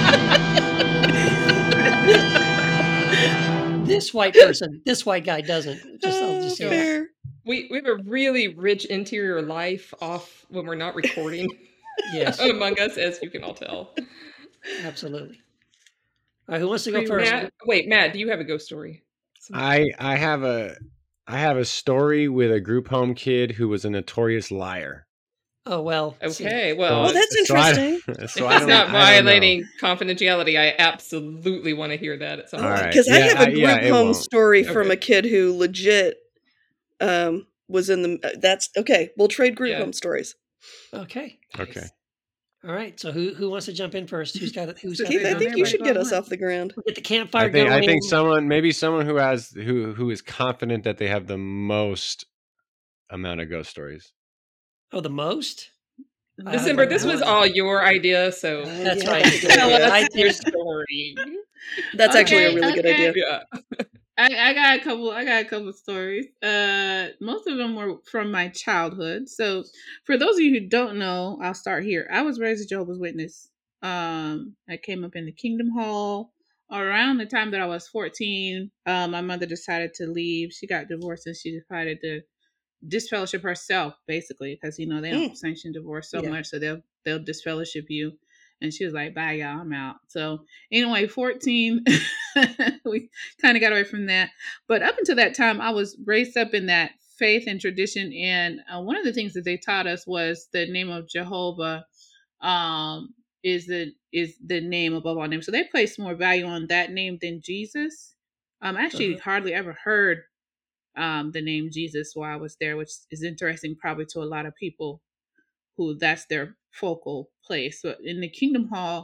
this white person, this white guy doesn't. Just I'll just say that. Fair. We we have a really rich interior life off when we're not recording Yes, among us, as you can all tell. absolutely. All right, who wants to go first? Matt, wait, Matt, do you have a ghost story? I I have a I have a story with a group home kid who was a notorious liar. Oh well. see. Okay, well, Oh, that's So I- interesting. So if I it's don't- not I don't know. violating confidentiality, I absolutely want to hear that at some All point. right. Because I Yeah, have I- a group yeah, it home won't. story from Okay. a kid who legit um, was in the. uh, That's okay. We'll trade group Yeah. home stories. Okay. Okay. All right. So who who wants to jump in first? Who's got it? Who's got Keith, it I on think their you mind? should get us off the ground. We'll get the campfire I think going. I think someone maybe someone who has who who is confident that they have the most amount of ghost stories. Oh, the most? I December, don't this know. was all your idea, so Uh, That's yeah. right. tell I us did- your story. That's actually a Okay, really good okay. idea. Yeah. I, I got a couple. I got a couple stories. Uh, most of them were from my childhood. So, for those of you who don't know, I'll start here. I was raised a Jehovah's Witness. Um, I came up in the Kingdom Hall around the time that I was fourteen. Uh, my mother decided to leave. She got divorced, and she decided to disfellowship herself, basically, because you know they don't sanction divorce so Yeah. much, so they'll they'll disfellowship you. And she was like, "Bye, y'all, I'm out." So anyway, fourteen, we kind of got away from that. But up until that time, I was raised up in that faith and tradition. And uh, one of the things that they taught us was the name of Jehovah um, is the is the name above all names. So they placed more value on that name than Jesus. Um, I actually Uh-huh. hardly ever heard um, the name Jesus while I was there, which is interesting probably to a lot of people who that's their focal place. But in the Kingdom Hall,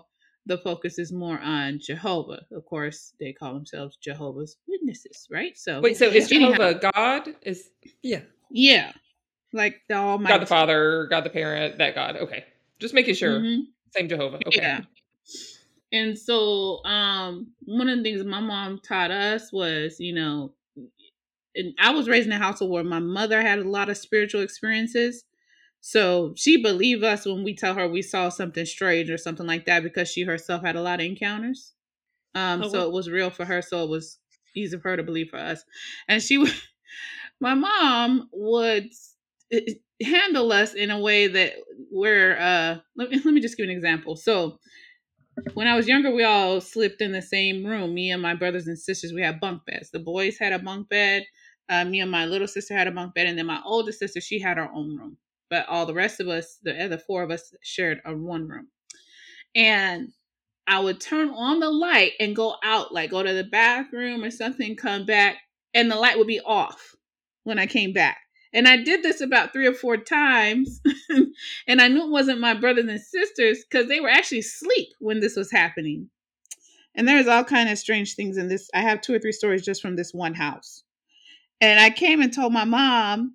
the focus is more on Jehovah. Of course, they call themselves Jehovah's Witnesses, right? So Wait, so is anyhow, Jehovah God? Is Yeah. yeah, like the Almighty, God the Father, God the Parent, that God? Okay, just making sure. Mhm. Same Jehovah. Okay. Yeah. And so, um, one of the things my mom taught us was, you know, and I was raised in a household where my mother had a lot of spiritual experiences. So she believed us when we tell her we saw something strange or something like that because she herself had a lot of encounters. Um, Oh, so wow. it was real for her. So it was easy for her to believe for us. And she would, my mom would uh, handle us in a way that where, uh, let me, let me just give an example. So when I was younger, we all slept in the same room. Me and my brothers and sisters, we had bunk beds. The boys had a bunk bed. Uh, me and my little sister had a bunk bed. And then my older sister, she had her own room. But all the rest of us, the other four of us, shared a one room. And I would turn on the light and go out, like go to the bathroom or something, come back, and the light would be off when I came back. And I did this about three or four times. And I knew it wasn't my brothers and sisters because they were actually asleep when this was happening. And there's all kind of strange things in this. I have two or three stories just from this one house. And I came and told my mom,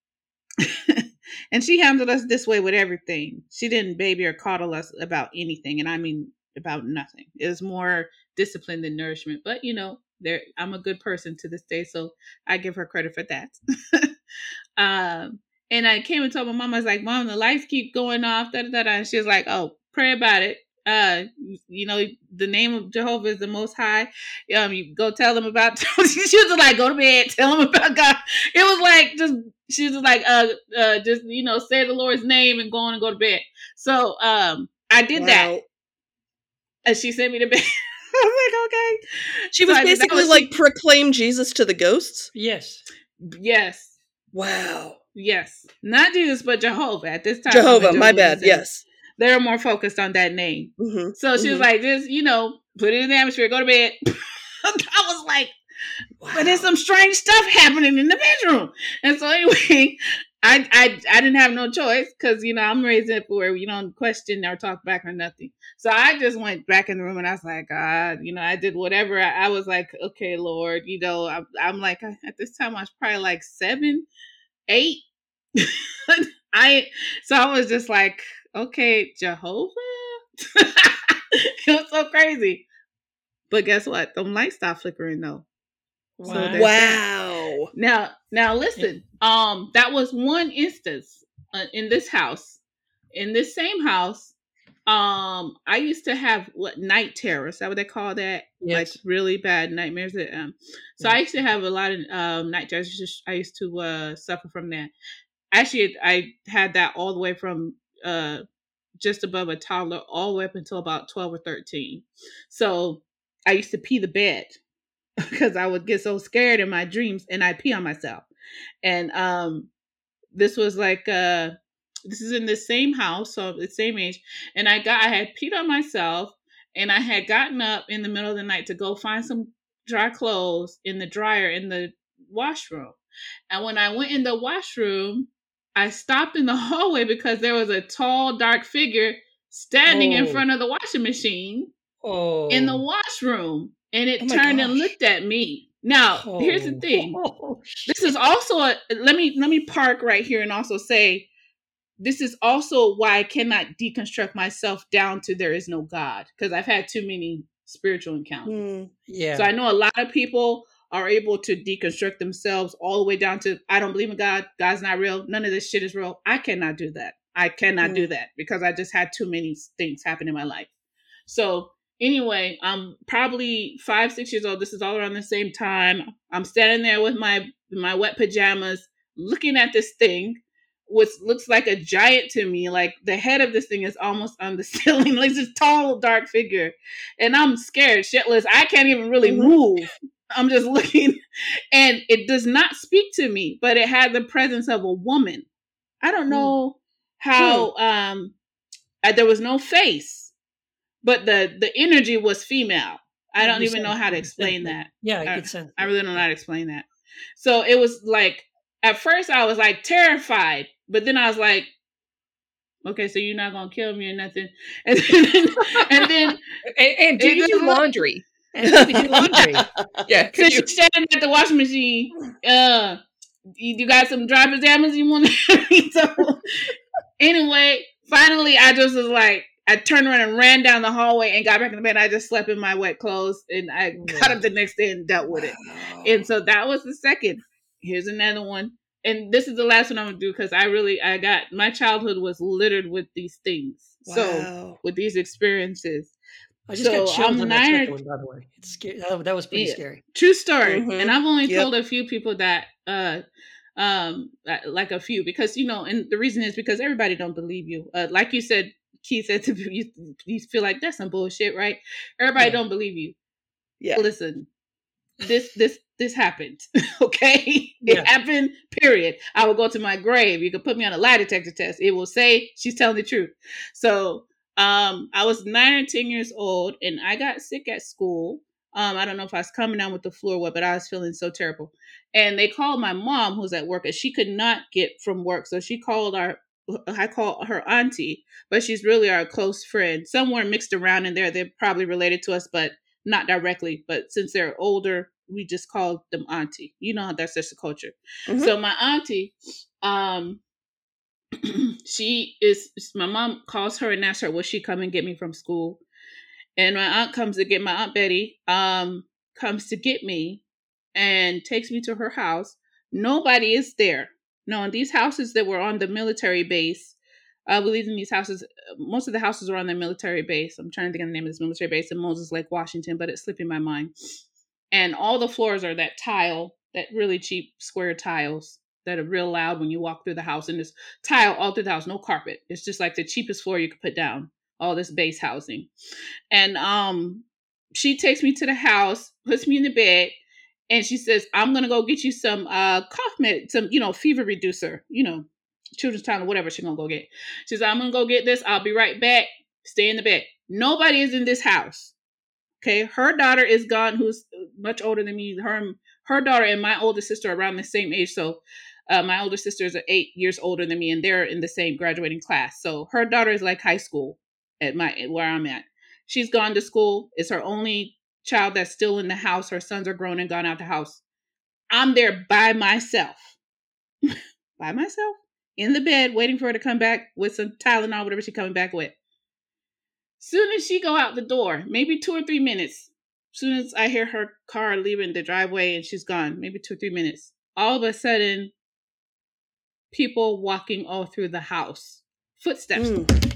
and she handled us this way with everything. She didn't baby or coddle us about anything. And I mean about nothing. It was more discipline than nourishment. But, you know, there I'm a good person to this day, so I give her credit for that. um, and I came and told my mom, I was like, Mom, the lights keep going off. Da, da, da, da. And she was like, oh, pray about it. Uh, you know, the name of Jehovah is the Most High. Um, you go tell them about. She was like, go to bed, tell them about God. It was like just she was just like, uh, uh, just you know, say the Lord's name and go on and go to bed. So, um, I did Wow. that, and she sent me to bed. I was like, okay. She So was I did- that basically was- like proclaim Jesus to the ghosts. Yes. yes, Wow. yes, not Jesus, but Jehovah at this time. Jehovah, But my Jehovah bad. was- Yes. They're more focused on that name. Mm-hmm. So she was Mhm. like, just, you know, put it in the atmosphere, go to bed. I was like, but there's some strange stuff happening in the bedroom. And so anyway, I I, I didn't have no choice because, you know, I'm raised up where you don't question or talk back or nothing. So I just went back in the room and I was like, God, you know, I did whatever. I, I was like, okay, Lord, you know, I, I'm like, at this time I was probably like seven, eight. I So I was just like, okay, Jehovah? It was so crazy. But guess what? Them lights stopped flickering though. So Wow. there's that. Wow. Now, now listen. Um, that was one instance uh, in this house. In this same house, um, I used to have what night terrors. Is that what they call that? Like Yes. really bad nightmares. That, um, so Yeah. I used to have a lot of um night terrors. Just- I used to uh suffer from that. Actually, I had that all the way from uh just above a toddler all the way up until about twelve or thirteen. So I used to pee the bed because I would get so scared in my dreams and I'd pee on myself. And um, this was like, uh, this is in the same house, so the same age. And I got, I had peed on myself and I had gotten up in the middle of the night to go find some dry clothes in the dryer in the washroom. And when I went in the washroom, I stopped in the hallway because there was a tall, dark figure standing in Oh. front of the washing machine Oh. in the washroom. And it Oh my turned and gosh. looked at me. Now, Oh. here's the thing. Oh, This is also a, let me let me park right here and also say this is also why I cannot deconstruct myself down to there is no God, because I've had too many spiritual encounters. Mm. yeah. So I know a lot of people are able to deconstruct themselves all the way down to I don't believe in God, God's not real, none of this shit is real. I cannot do that. I cannot do that because I just had too many things happen in my life. So anyway, I'm probably five, six years old. This is all around the same time. I'm standing there with my my wet pajamas, looking at this thing, which looks like a giant to me. Like the head of this thing is almost on the ceiling, like this tall, dark figure. And I'm scared, shitless. I can't even really Mhm. move. I'm just looking, and it does not speak to me, but it had the presence of a woman. I don't know how. Um, uh, there was no face, but the the energy was female. I Yeah, don't you even know said- how to you explain said that. Yeah, I I- could sense. I really don't know how to explain that. So it was like, at first I was like terrified, but then I was like, Okay, so you're not gonna kill me or nothing. And then, and then, and, and do you do laundry? And maybe do laundry. Yeah. So she's standing at the washing machine. Uh, you, you got some dry pajamas you want to? So anyway, finally, I just was like, I turned around and ran down the hallway and got back in the bed. I just slept in my wet clothes, and I got up the next day and dealt with it. And so that was the second. Here's another one. And this is the last one I'm gonna do because I really, I got, my childhood was littered with these things. Wow. So with these experiences. I just so got chills I'm on that nine. second one, by the way. It's scary. That, that was pretty Yeah. scary. True story. Mhm. And I've only Yep. told a few people that, uh, um, uh, like a few, because, you know, and the reason is because everybody don't believe you. Uh, like you said, Keith said to you, you feel like that's some bullshit, right? Everybody Yeah. don't believe you. Yeah. Listen, this, this, this happened. Okay. Yeah. It happened, period. I will go to my grave. You can put me on a lie detector test. It will say she's telling the truth. So, um, I was nine or ten years old and I got sick at school. Um, I don't know if I was coming down with the flu or what, but I was feeling so terrible. And they called my mom, who's at work, and she could not get from work. So she called our, I call her auntie, but she's really our close friend. Somewhere mixed around in there. They're probably related to us, but not directly. But since they're older, we just call them auntie. You know, that's just the culture. Mhm. So my auntie, um, she is, my mom calls her and asks her, will she come and get me from school? And my aunt comes to get, my Aunt Betty um, comes to get me and takes me to her house. Nobody is there. No, in these houses that were on the military base, I believe in these houses, most of the houses are on the military base. I'm trying to think of the name of this military base in Moses Lake, Washington, but it's slipping my mind. And all the floors are that tile, that really cheap square tiles that are real loud when you walk through the house. And there's tile all through the house, no carpet. It's just like the cheapest floor you could put down, all this base housing. And um, she takes me to the house, puts me in the bed, and she says, I'm going to go get you some uh, cough med, some, you know, fever reducer, you know, Children's Town or whatever she's going to go get. She says, I'm going to go get this. I'll be right back. Stay in the bed. Nobody is in this house. Okay. Her daughter is gone, who's much older than me. Her, her daughter and my older sister are around the same age. So uh, my older sister is eight years older than me, and they're in the same graduating class. So her daughter is like high school at my, where I'm at. She's gone to school. It's her only child that's still in the house. Her sons are grown and gone out the house. I'm there by myself. By myself in the bed, waiting for her to come back with some Tylenol, whatever she's coming back with. Soon as she go out the door, maybe two or three minutes, soon as I hear her car leaving the driveway and she's gone, maybe two or three minutes, all of a sudden, people walking all through the house. Footsteps. Mm.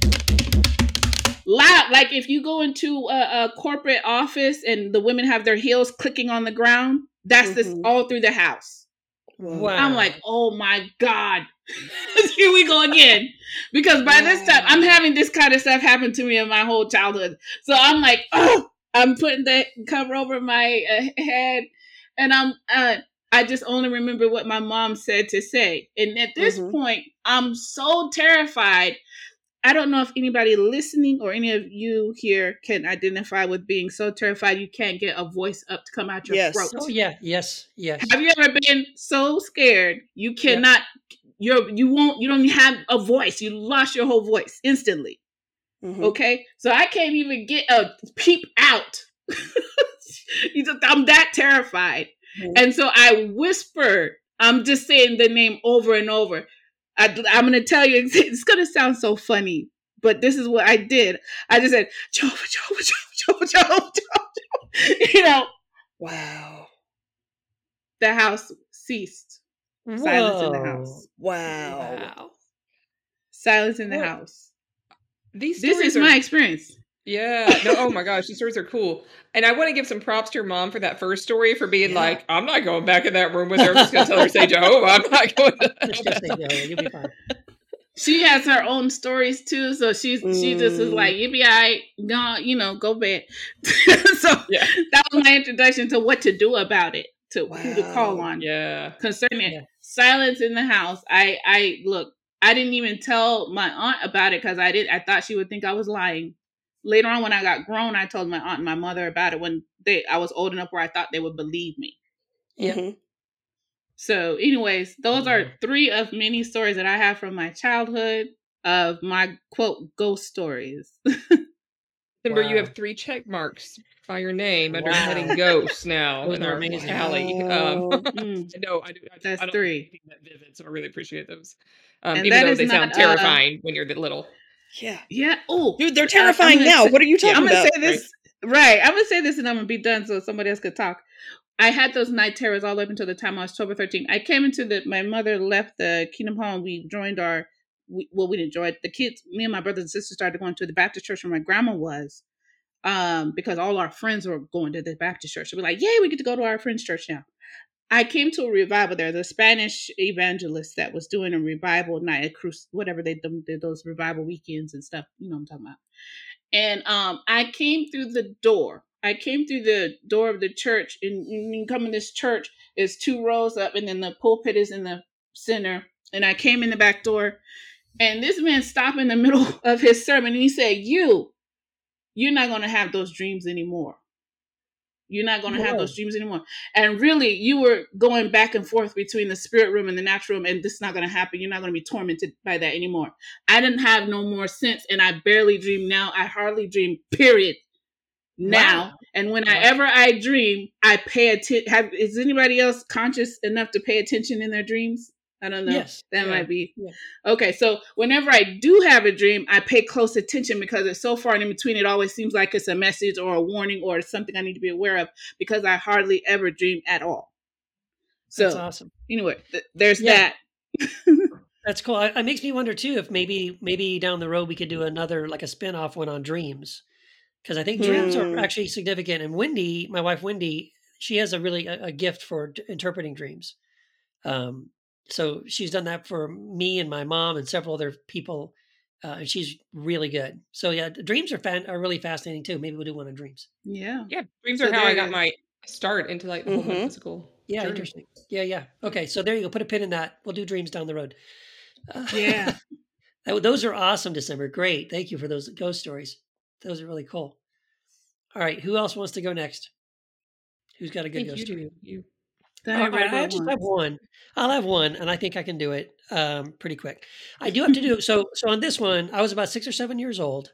Loud, like if you go into a, a corporate office and the women have their heels clicking on the ground, that's Mhm. this all through the house. Wow. I'm like, oh my God, here we go again. Because by this time, I'm having this kind of stuff happen to me in my whole childhood. So I'm like, oh, I'm putting the cover over my uh, head, and I'm, uh, I just only remember what my mom said to say. And at this Mhm. point, I'm so terrified. I don't know if anybody listening or any of you here can identify with being so terrified you can't get a voice up to come out your Yes. throat. Oh yeah, yes, yes. Have you ever been so scared you cannot, you're, you won't, you don't have a voice. You lost your whole voice instantly. Mhm. Okay. So I can't even get a peep out. You just, I'm that terrified. Mhm. And so I whispered, I'm just saying the name over and over. I, I'm going to tell you, it's, it's going to sound so funny, but this is what I did. I just said, Jehovah, Jehovah, Jehovah, Jehovah, Jehovah. You know, Wow. the house ceased. Silence in the Whoa. house. Wow. Wow. Silence in the What? house. These This stories is are, my experience. yeah. No, oh my gosh, these stories are cool. And I want to give some props to your mom for that first story, for being Yeah. like, I'm not going back in that room with her. I'm just going to tell her to say Jehovah. I'm not going to. Just gonna say, yeah, you'll be fine. She has her own stories too, so she's she just is Mm. like, you be all right, go, you know, go bed. So Yeah. that was my introduction to what to do about it, to who to call Wow. on. Yeah. Concerning Yeah. silence in the house. I I look, I didn't even tell my aunt about it because I did I thought she would think I was lying. Later on, when I got grown, I told my aunt and my mother about it when they I was old enough where I thought they would believe me. Yeah. Mhm. So, anyways, those Yeah. are three of many stories that I have from my childhood. of my quote ghost stories. December, you Wow. have three check marks by your name under the Wow. heading ghosts now Those in are our amazing. tally. Um, Wow. Mm, I know I do. I, that's I don't three. have anything that vivid, so I really appreciate those. Um, And even that though is they not, sound uh, terrifying when you're little. Yeah. Yeah. Oh, Dude, they're I'm terrifying gonna now. say- What are you Yeah, talking I'm gonna about? say this right. I'm gonna say this, and I'm gonna be done so somebody else could talk. I had those night terrors all up until the time I was twelve or thirteen. I came into the. My mother left the Kingdom Home. We joined our. We, well, we didn't join. The kids, me and my brothers and sisters, started going to the Baptist church where my grandma was, um, because all our friends were going to the Baptist church. So we're like, yay, we get to go to our friend's church now. I came to a revival there. The Spanish evangelist that was doing a revival night, a cruise, whatever they did, those revival weekends and stuff. You know what I'm talking about. And um, I came through the door. I came through the door of the church. And when you come in this church, it's two rows up, and then the pulpit is in the center. And I came in the back door, and this man stopped in the middle of his sermon, and he said, "You, you're not going to have those dreams anymore. You're not going to have those dreams anymore." And really, you were going back and forth between the spirit room and the natural room, and this is not going to happen. You're not going to be tormented by that anymore. I didn't have no more sense, and I barely dream now. I hardly dream, period, now. Wow. And whenever I dream, I pay attention. Have Is anybody else conscious enough to pay attention in their dreams? I don't know. Yes. That Yeah. might be. Yeah. Okay, so whenever I do have a dream, I pay close attention because it's so far in between. It always seems like it's a message or a warning or something I need to be aware of, because I hardly ever dream at all. So That's awesome. anyway, th- there's Yeah. that. That's cool. It, it makes me wonder too if maybe maybe down the road we could do another like a spin-off one on dreams, because I think dreams Hmm. are actually significant. And Wendy, my wife Wendy, she has a really a, a gift for d- interpreting dreams. Um, so she's done that for me and my mom and several other people, uh, and she's really good. So yeah, the dreams are fan- are really fascinating too. Maybe we'll do one on dreams. Yeah. Yeah, dreams So are how there I it got is. my start into like the whole Mhm. physical. Yeah, journey. interesting. Yeah, yeah. Okay, so there you go. Put a pin in that. We'll do dreams down the road. Uh, Yeah. that- those are awesome, December. Great. Thank you for those ghost stories. Those are really cool. All right, who else wants to go next? Who's got a I good think ghost you story? do. You. Then All I right, read I what just once. have one. I'll have one, and I think I can do it um, pretty quick. I do have to do so. So on this one, I was about six or seven years old.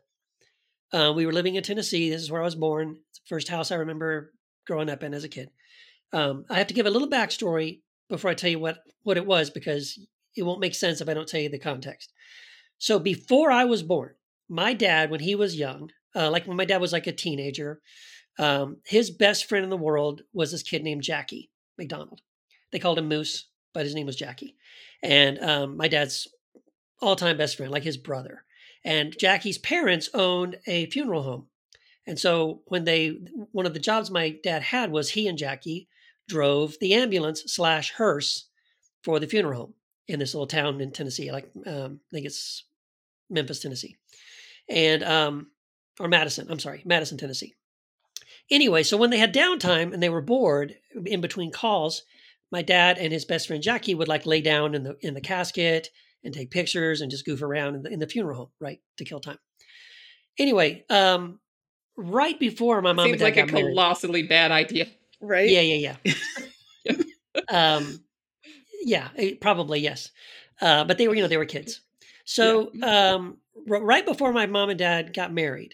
Uh, we were living in Tennessee. This is where I was born. It's the first house I remember growing up in as a kid. Um, I have to give a little backstory before I tell you what what it was, because it won't make sense if I don't tell you the context. So before I was born, my dad, when he was young, uh, like when my dad was like a teenager, um, his best friend in the world was this kid named Jackie McDonald. They called him Moose, but his name was Jackie. And um, my dad's all-time best friend, like his brother. And Jackie's parents owned a funeral home. And so when they, one of the jobs my dad had was he and Jackie drove the ambulance slash hearse for the funeral home in this little town in Tennessee. Like, um, I think it's Memphis, Tennessee. And, um, or Madison, I'm sorry, Madison, Tennessee. Anyway, so when they had downtime and they were bored in between calls, my dad and his best friend Jackie would like lay down in the in the casket and take pictures and just goof around in the, in the funeral home, right, to kill time. Anyway, um, right before my mom Seems and dad like a got married, colossally bad idea. Right? yeah, yeah, yeah, um, yeah, eh, probably yes, uh, but they were, you know, they were kids. So um, r- right before my mom and dad got married,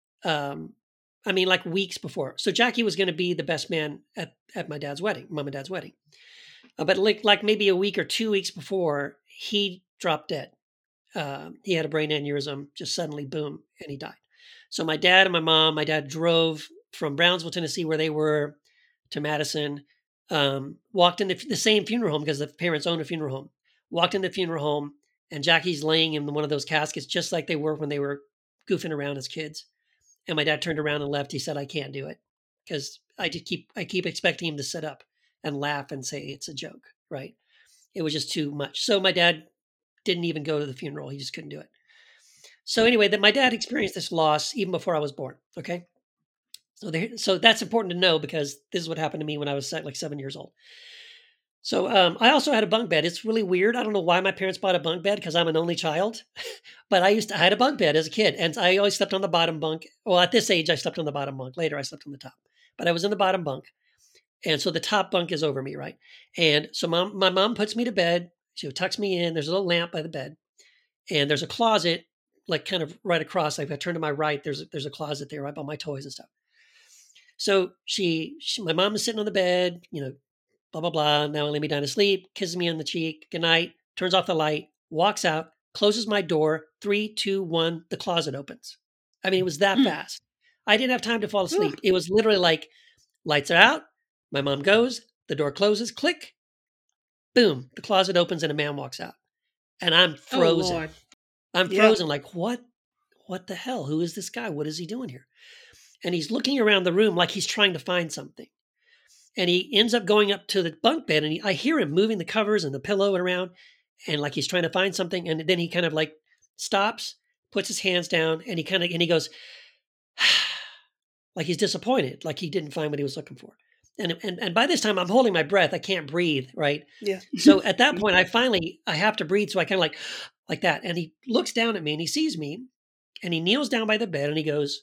um, I mean, like weeks before. So Jackie was going to be the best man at, at my dad's wedding, mom and dad's wedding. Uh, but like like maybe a week or two weeks before, he dropped dead. Uh, he had a brain aneurysm, just suddenly, boom, and he died. So my dad and my mom, my dad drove from Brownsville, Tennessee, where they were, to Madison, um, walked in the, the same funeral home because the parents owned a funeral home, walked in the funeral home, and Jackie's laying in one of those caskets just like they were when they were goofing around as kids. And my dad turned around and left. He said, "I can't do it," because I just keep I keep expecting him to sit up and laugh and say it's a joke, right? It was just too much. So my dad didn't even go to the funeral. He just couldn't do it. So anyway, that my dad experienced this loss even before I was born. Okay, so there, so that's important to know because this is what happened to me when I was like seven years old. So um, I also had a bunk bed. It's really weird. I don't know why my parents bought a bunk bed because I'm an only child, but I used to I had a bunk bed as a kid, and I always slept on the bottom bunk. Well, at this age, I slept on the bottom bunk. Later, I slept on the top, but I was in the bottom bunk, and so the top bunk is over me, right? And so mom, my mom puts me to bed. She tucks me in. There's a little lamp by the bed, and there's a closet, like kind of right across. Like if I turn to my right, there's a, there's a closet there, right by my toys and stuff. So she, she, my mom is sitting on the bed, you know, blah, blah, blah. Now lay me down to sleep, kisses me on the cheek. Good night. Turns off the light, walks out, closes my door. Three, two, one, the closet opens. I mean, it was that Mm. fast. I didn't have time to fall asleep. It was literally like lights are out. My mom goes, the door closes, click, boom, the closet opens and a man walks out. And I'm Oh, frozen. Lord. I'm Yeah. frozen like, what? What the hell? Who is this guy? What is he doing here? And he's looking around the room like he's trying to find something. And he ends up going up to the bunk bed, and he, I hear him moving the covers and the pillow around, and like he's trying to find something. And then he kind of like stops, puts his hands down, and he kind of and he goes, like he's disappointed, like he didn't find what he was looking for. And and and by this time, I'm holding my breath. I can't breathe, right? Yeah. So at that point, I finally I have to breathe. So I kind of like like that. And he looks down at me, and he sees me, and he kneels down by the bed, and he goes,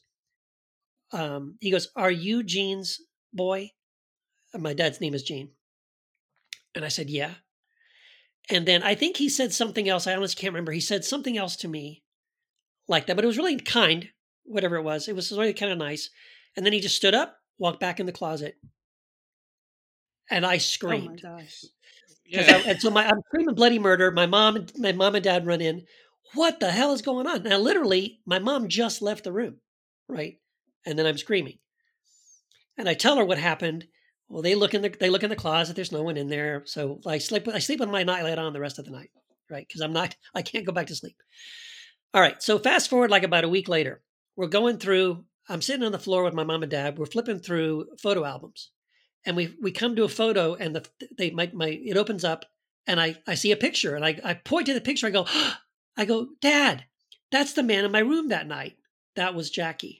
um, he goes, "Are you Gene's boy?" And my dad's name is Gene. And I said, "Yeah." And then I think he said something else. I honestly can't remember. He said something else to me like that, but it was really kind, whatever it was. It was really kind of nice. And then he just stood up, walked back in the closet. And I Oh my screamed. gosh. 'Cause Yeah. I- and so my, I'm screaming bloody murder. My mom, and- my mom and dad run in. What the hell is going on? Now, literally, my mom just left the room, right? And then I'm screaming. And I tell her what happened. Well, they look in the they look in the closet. There's no one in there. So I sleep I sleep with my nightlight on the rest of the night, right? Because I'm not I can't go back to sleep. All right. So fast forward like about a week later, we're going through. I'm sitting on the floor with my mom and dad. We're flipping through photo albums, and we we come to a photo, and the they my, my it opens up, and I I see a picture, and I I point to the picture. I go, I go, Dad, that's the man in my room that night. That was Jackie.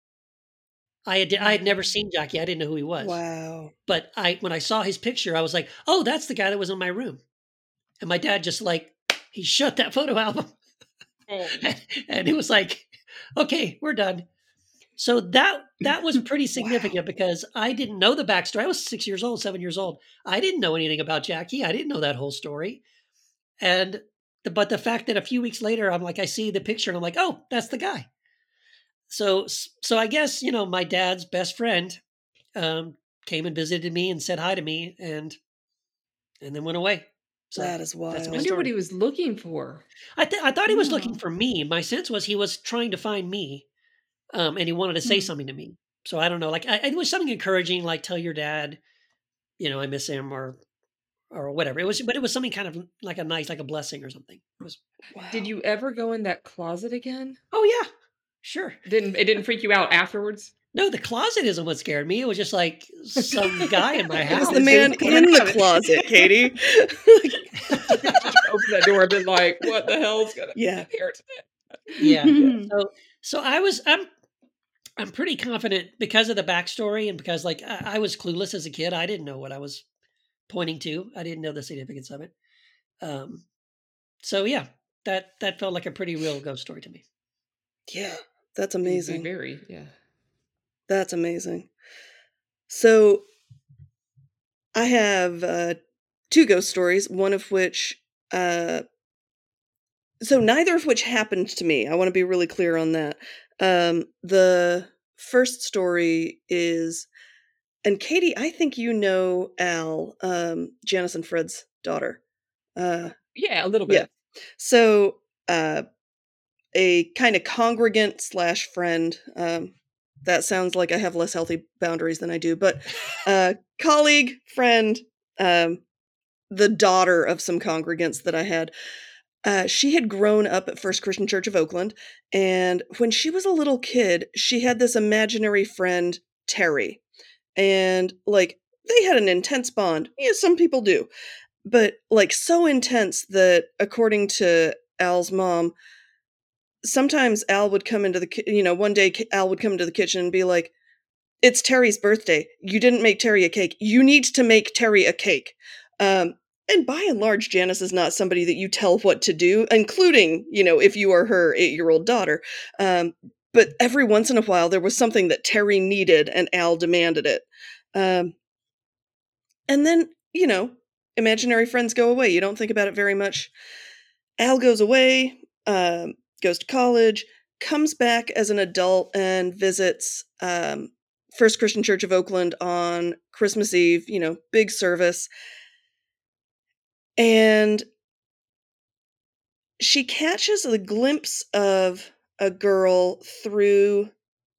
I had I had never seen Jackie. I didn't know who he was. Wow. But I when I saw his picture, I was like, oh, that's the guy that was in my room. And my dad just like, he shut that photo album. Oh. And it was like, okay, we're done. So that that was pretty significant because I didn't know the backstory. I was six years old, seven years old. I didn't know anything about Jackie. I didn't know that whole story. And the, but the fact that a few weeks later, I'm like, I see the picture and I'm like, oh, that's the guy. So, so I guess, you know, my dad's best friend um, came and visited me and said hi to me and, and then went away. So That is that's wild. my I wonder story. what he was looking for. I, th- I thought he was looking Yeah. for me. My sense was he was trying to find me um, and he wanted to say Hmm. something to me. So I don't know, like I, it was something encouraging, like tell your dad, you know, I miss him or, or whatever. It was, but it was something kind of like a nice, like a blessing or something. It was, Wow. Did you ever go in that closet again? oh yeah, sure. Didn't it didn't freak you out afterwards? No, the closet isn't what scared me. It was just like some guy in my It house. was the man It's in the coming out. closet, Katie. Open that door and been like, what the hell's gonna Yeah. appear today? Yeah. So, so I was, I'm, I'm pretty confident because of the backstory and because like I, I was clueless as a kid. I didn't know what I was pointing to. I didn't know the significance of it. Um, so yeah, that, that felt like a pretty real ghost story to me. Yeah. That's Very, amazing. Very, yeah. That's amazing. So I have uh, two ghost stories, one of which, uh, so neither of which happened to me. I want to be really clear on that. Um, the first story is, and Katie, I think you know Al, um, Janice and Fred's daughter. Uh, Yeah, a little yeah. bit. So uh, a kind of congregant slash friend. Um, that sounds like I have less healthy boundaries than I do, but uh, colleague, friend, um, the daughter of some congregants that I had. Uh, she had grown up at First Christian Church of Oakland, and when she was a little kid, she had this imaginary friend, Terry. And, like, they had an intense bond. Yeah, some people do. But, like, so intense that, according to Al's mom, sometimes Al would come into the, ki- you know, one day K- Al would come into the kitchen and be like, it's Terry's birthday. You didn't make Terry a cake. You need to make Terry a cake. Um, and by and large, Janice is not somebody that you tell what to do, including, you know, if you are her eight-year-old daughter. Um, but every once in a while, there was something that Terry needed, and Al demanded it. Um, and then, you know, imaginary friends go away. You don't think about it very much. Al goes away. um, goes to college, comes back as an adult and visits um, First Christian Church of Oakland on Christmas Eve, you know, big service. And she catches a glimpse of a girl through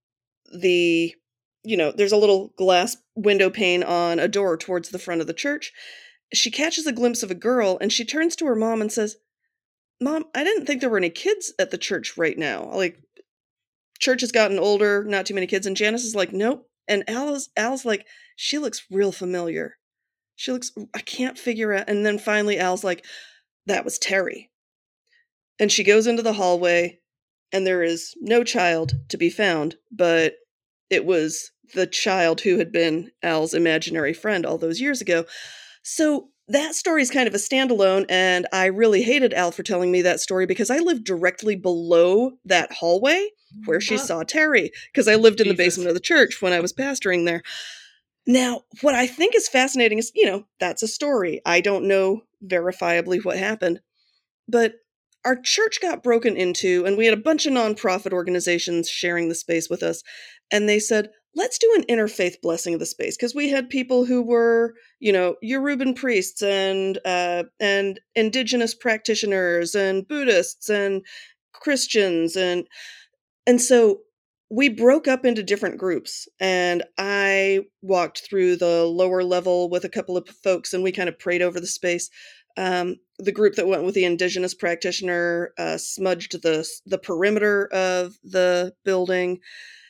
the, you know, there's a little glass window pane on a door towards the front of the church. She catches a glimpse of a girl and she turns to her mom and says, "Mom, I didn't think there were any kids at the church right now. Like, church has gotten older, not too many kids." And Janice is like, "Nope." And Al's, Al's like, "She looks real familiar. She looks, I can't figure out." And then finally Al's like, "That was Terry." And she goes into the hallway and there is no child to be found, but it was the child who had been Al's imaginary friend all those years ago. So that story is kind of a standalone, and I really hated Al for telling me that story because I lived directly below that hallway where she Oh. saw Terry, because I lived in the Jesus. basement of the church when I was pastoring there. Now, what I think is fascinating is, you know, that's a story. I don't know verifiably what happened, but our church got broken into, and we had a bunch of nonprofit organizations sharing the space with us, and they said, let's do an interfaith blessing of the space, because we had people who were, you know, Yoruban priests and uh, and indigenous practitioners and Buddhists and Christians, and and so we broke up into different groups, and I walked through the lower level with a couple of folks, and we kind of prayed over the space. Um, the group that went with the indigenous practitioner uh, smudged the the perimeter of the building.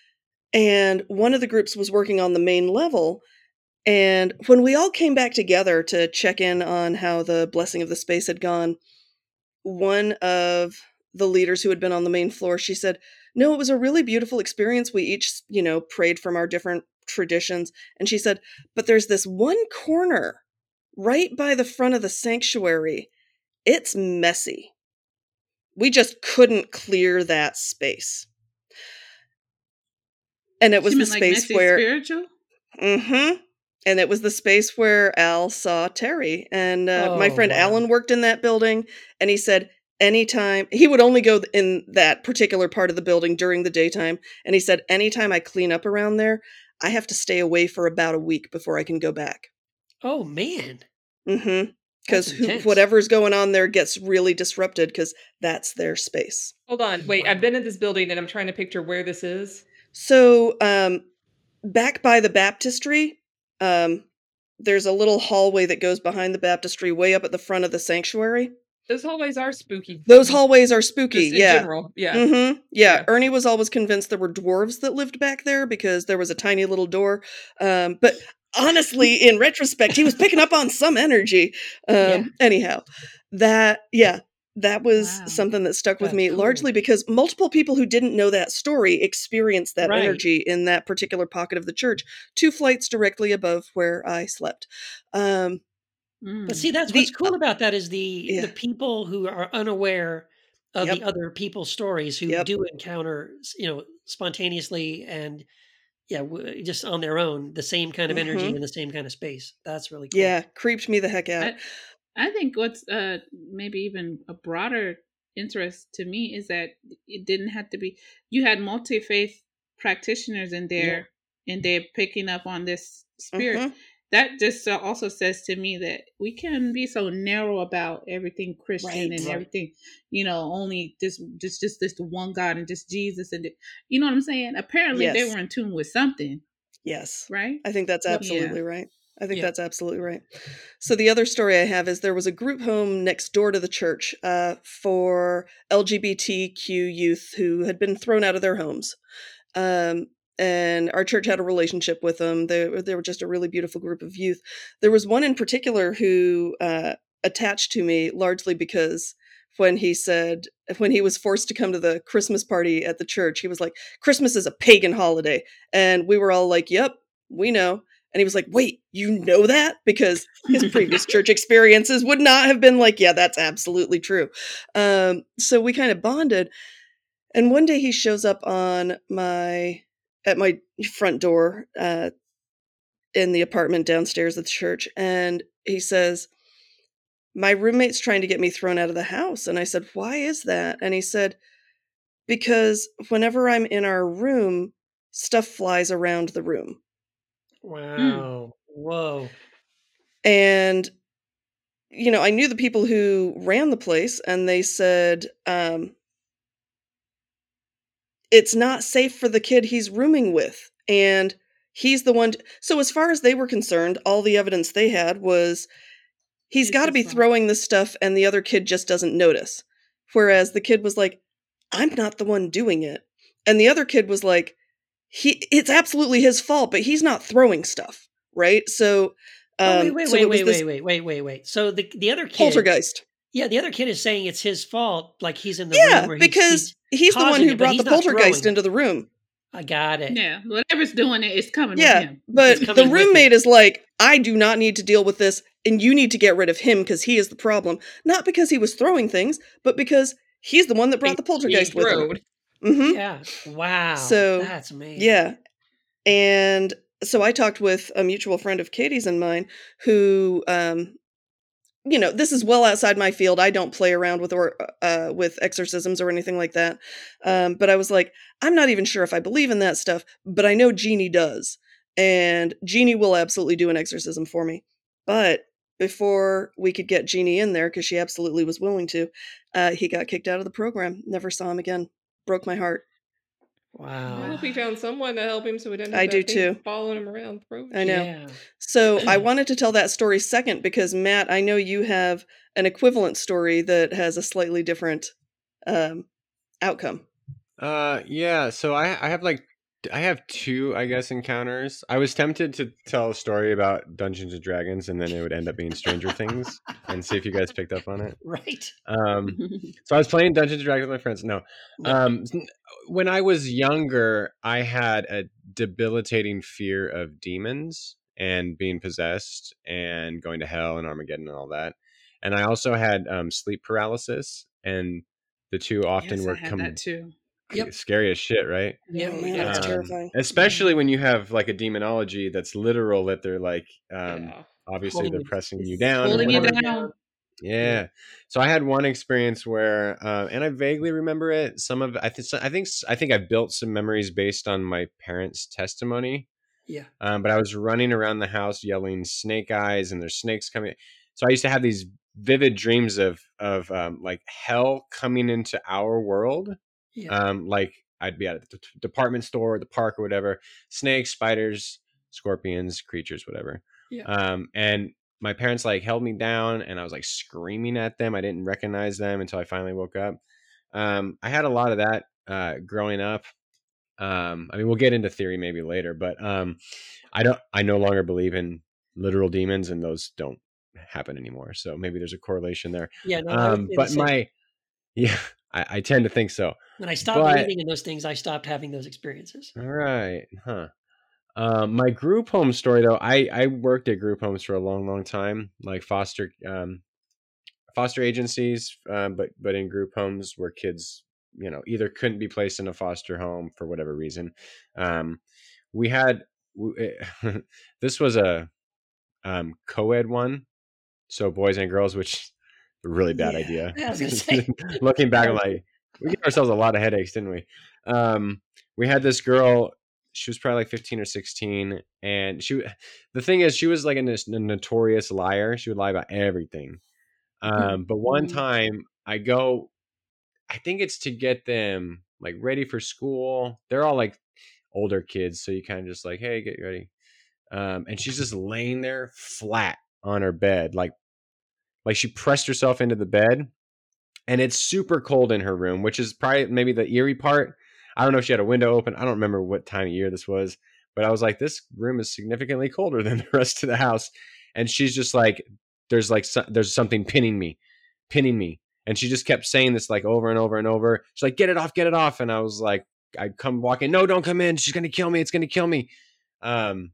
And one of the groups was working on the main level. And when we all came back together to check in on how the blessing of the space had gone, one of the leaders who had been on the main floor, she said, "No, it was a really beautiful experience. We each, you know, prayed from our different traditions." And she said, "But there's this one corner right by the front of the sanctuary. It's messy. We just couldn't clear that space." And it was She the meant like space messy where, spiritual? mm-hmm. And it was the space where Al saw Terry. And uh, my Oh, friend wow. Alan worked in that building, and he said anytime, he would only go in that particular part of the building during the daytime. And he said, anytime I clean up around there, I have to stay away for about a week before I can go back. Oh, man. Mm-hmm. That's Because intense. whatever's going on there gets really disrupted because that's their space. Hold on. Wait, I've been in this building and I'm trying to picture where this is. So, um, back by the baptistry, um, there's a little hallway that goes behind the baptistry way up at the front of the sanctuary. Those hallways are spooky. Those hallways are spooky, Just in yeah. general, yeah. Mm-hmm. Yeah. Yeah. Ernie was always convinced there were dwarves that lived back there because there was a tiny little door. Um, but honestly, in retrospect, he was picking up on some energy. Um, Yeah. Anyhow, that, yeah, that was Wow. something that stuck with That's me cool. largely because multiple people who didn't know that story experienced that Right. energy in that particular pocket of the church, two flights directly above where I slept. Um, Mm. But see, that's The- what's cool about that is the yeah. the people who are unaware of Yep. the other people's stories who Yep. do encounter, you know, spontaneously and yeah, w- just on their own, the same kind of energy Mhm. in the same kind of space. That's really cool. Yeah, creeped me the heck out. I, I think what's uh maybe even a broader interest to me is that it didn't have to be, you had multi-faith practitioners in there and they're picking up on this spirit. Mhm. That just uh, also says to me that we can be so narrow about everything Christian Right. and Right. everything, you know, only this, just, just this one God and just Jesus. And, it- you know what I'm saying? Apparently they Yes. were in tune with something, Yes. right? I think that's Yep. absolutely right. I think Yeah. that's absolutely right. So the other story I have is there was a group home next door to the church uh, for L G B T Q youth who had been thrown out of their homes. Um, and our church had a relationship with them. They, were- they were just a really beautiful group of youth. There was one in particular who uh, attached to me largely because when he said, when he was forced to come to the Christmas party at the church, he was like, "Christmas is a pagan holiday." And we were all like, "Yep, we know." And he was like, "Wait, you know that?" Because his previous church experiences would not have been like, "Yeah, that's absolutely true." Um, so we kind of bonded. And one day he shows up on my, at my front door uh, in the apartment downstairs at the church. And he says, my roommate's trying to get me thrown out of the house. And I said, why is that? And he said, because whenever I'm in our room, stuff flies around the room. Wow. Whoa. And, you know, I knew the people who ran the place, and they said, um, it's not safe for the kid he's rooming with. And he's the one. To, so as far as they were concerned, all the evidence they had was he's got to be throwing this stuff and the other kid just doesn't notice. Whereas the kid was like, I'm not the one doing it. And the other kid was like, he, it's absolutely his fault, but he's not throwing stuff. Right. So, um, oh, wait, wait, so wait, it was wait, this wait, wait, wait, wait, wait. So the, the other kid. poltergeist. Yeah. The other kid is saying it's his fault. Like he's in the Yeah, room. Where because he's, he's the one causing who it, but brought he's the not poltergeist throwing into it. the room. I got it. Yeah, whatever's doing it is coming Yeah, with him. but It's the coming with roommate him. is like, I do not need to deal with this, and you need to get rid of him because he is the problem. Not because he was throwing things, but because he's the one that brought the poltergeist with him. Road. hmm Yeah. Wow. So, that's amazing. Yeah. And so I talked with a mutual friend of Katie's and mine who, um, you know, this is well outside my field. I don't play around with or uh, with exorcisms or anything like that. Um, but I was like, I'm not even sure if I believe in that stuff, but I know Jeannie does. And Jeannie will absolutely do an exorcism for me. But before we could get Jeannie in there, because she absolutely was willing to, uh, he got kicked out of the program. Never saw him again. Broke my heart. Wow. I hope he found someone to help him so he didn't have I that do thing too. following him around the throat. I know. Yeah. So I wanted to tell that story second because, Matt, I know you have an equivalent story that has a slightly different um, outcome. Uh, yeah. So I I have like I have two, I guess, encounters. I was tempted to tell a story about Dungeons and Dragons, and then it would end up being Stranger Things, and see if you guys picked up on it. Right. Um, so I was playing Dungeons and Dragons with my friends. No, um, when I was younger, I had a debilitating fear of demons and being possessed and going to hell and Armageddon and all that. And I also had um, sleep paralysis, and the two often Yes, were I had com- that too. Yep. scary as shit, right? Yeah. Oh, man, yeah. that's Um, terrifying. Especially when you have like a demonology that's literal, that they're like, um, Yeah. obviously Holding they're you- pressing you down. or Holding you whatever. down. Yeah. So I had one experience where, uh, and I vaguely remember it. Some of I think I think I think I built some memories based on my parents' testimony. Yeah. Um, but I was running around the house yelling "snake eyes" and there's snakes coming. So I used to have these vivid dreams of of um, like hell coming into our world. Yeah. Um, like I'd be at a d- department store, or the park, or whatever. Snakes, spiders, scorpions, creatures, whatever. Yeah. Um, and my parents like held me down, and I was like screaming at them. I didn't recognize them until I finally woke up. Um, I had a lot of that uh, growing up. Um, I mean, we'll get into theory maybe later, but um, I don't. I no longer believe in literal demons, and those don't happen anymore. So maybe there's a correlation there. Yeah. No, I would Um, say the but same. my, yeah, I, I tend to think so. When I stopped but- believing in those things, I stopped having those experiences. All right, huh? Um, my group home story, though, I I worked at group homes for a long, long time, like foster um, foster agencies, um, but but in group homes where kids, you know, either couldn't be placed in a foster home for whatever reason. Um, we had w- it, this was a um, co-ed one, so boys and girls, which is a really bad Yeah, idea. I was gonna say. Looking back, I'm like, we gave ourselves a lot of headaches, didn't we? Um, we had this girl. She was probably like fifteen or sixteen, and she. The thing is, she was like a, a notorious liar. She would lie about everything. Um, but one time, I go. I think it's to get them like ready for school. They're all like older kids, so you kind of just like, hey, get ready. Um, and she's just laying there flat on her bed, like, like she pressed herself into the bed, and it's super cold in her room, which is probably maybe the eerie part. I don't know if she had a window open. I don't remember what time of year this was, but I was like, this room is significantly colder than the rest of the house. And she's just like, there's like, so, there's something pinning me, pinning me. And she just kept saying this like over and over and over. She's like, get it off, get it off. And I was like, I'd come walking. No, don't come in. She's going to kill me. It's going to kill me. Um,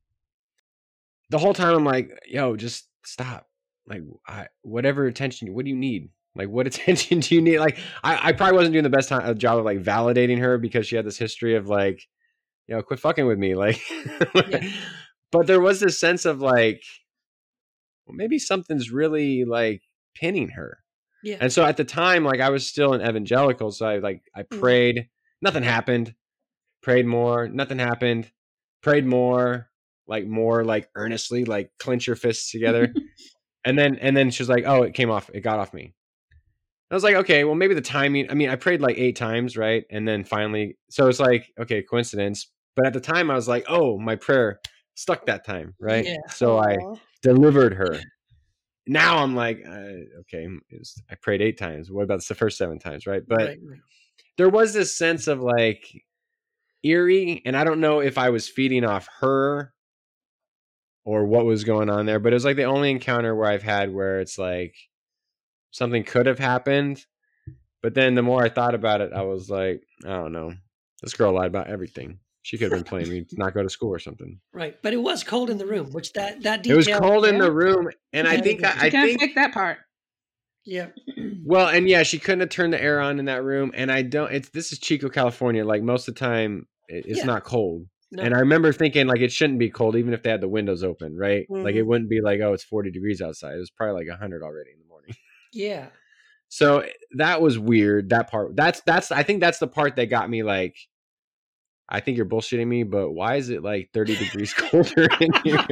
the whole time I'm like, yo, just stop. Like, I, whatever attention, what do you need? Like, what attention do you need? Like, I, I probably wasn't doing the best time, job of like validating her because she had this history of like, you know, quit fucking with me. Like, Yeah. But there was this sense of like, well, maybe something's really like pinning her. Yeah. And so at the time, like I was still an evangelical. So I like, I prayed, mm. nothing happened, prayed more, nothing happened, prayed more, like more like earnestly, like clench your fists together. and then, and then she was like, oh, it came off, it got off me. I was like, okay, well, maybe the timing, I mean, I prayed like eight times, right? And then finally, so it's like, okay, coincidence. But at the time I was like, oh, my prayer stuck that time, right? Yeah. So I delivered her. Now I'm like, uh, okay, was, I prayed eight times. What about the first seven times, right? But right, right. there was this sense of like eerie, and I don't know if I was feeding off her or what was going on there, but it was like the only encounter where I've had where it's like something could have happened. But then the more I thought about it, I was like, I don't know. This girl lied about everything. She could have been playing me to not go to school or something. Right, but it was cold in the room, which that that detail. It was cold in yeah. the room, and I think I, I can't think take that part. Yeah. Well, and yeah, she couldn't have turned the air on in that room, and I don't. It's this is Chico, California. Like most of the time, it, it's Yeah. not cold. No. And I remember thinking like it shouldn't be cold, even if they had the windows open, right? Mhm. Like it wouldn't be like, oh, it's forty degrees outside. It was probably like one hundred already in the morning. Yeah. So that was weird. That part. That's that's. I think that's the part that got me like. I think you're bullshitting me, but why is it like thirty degrees colder in here?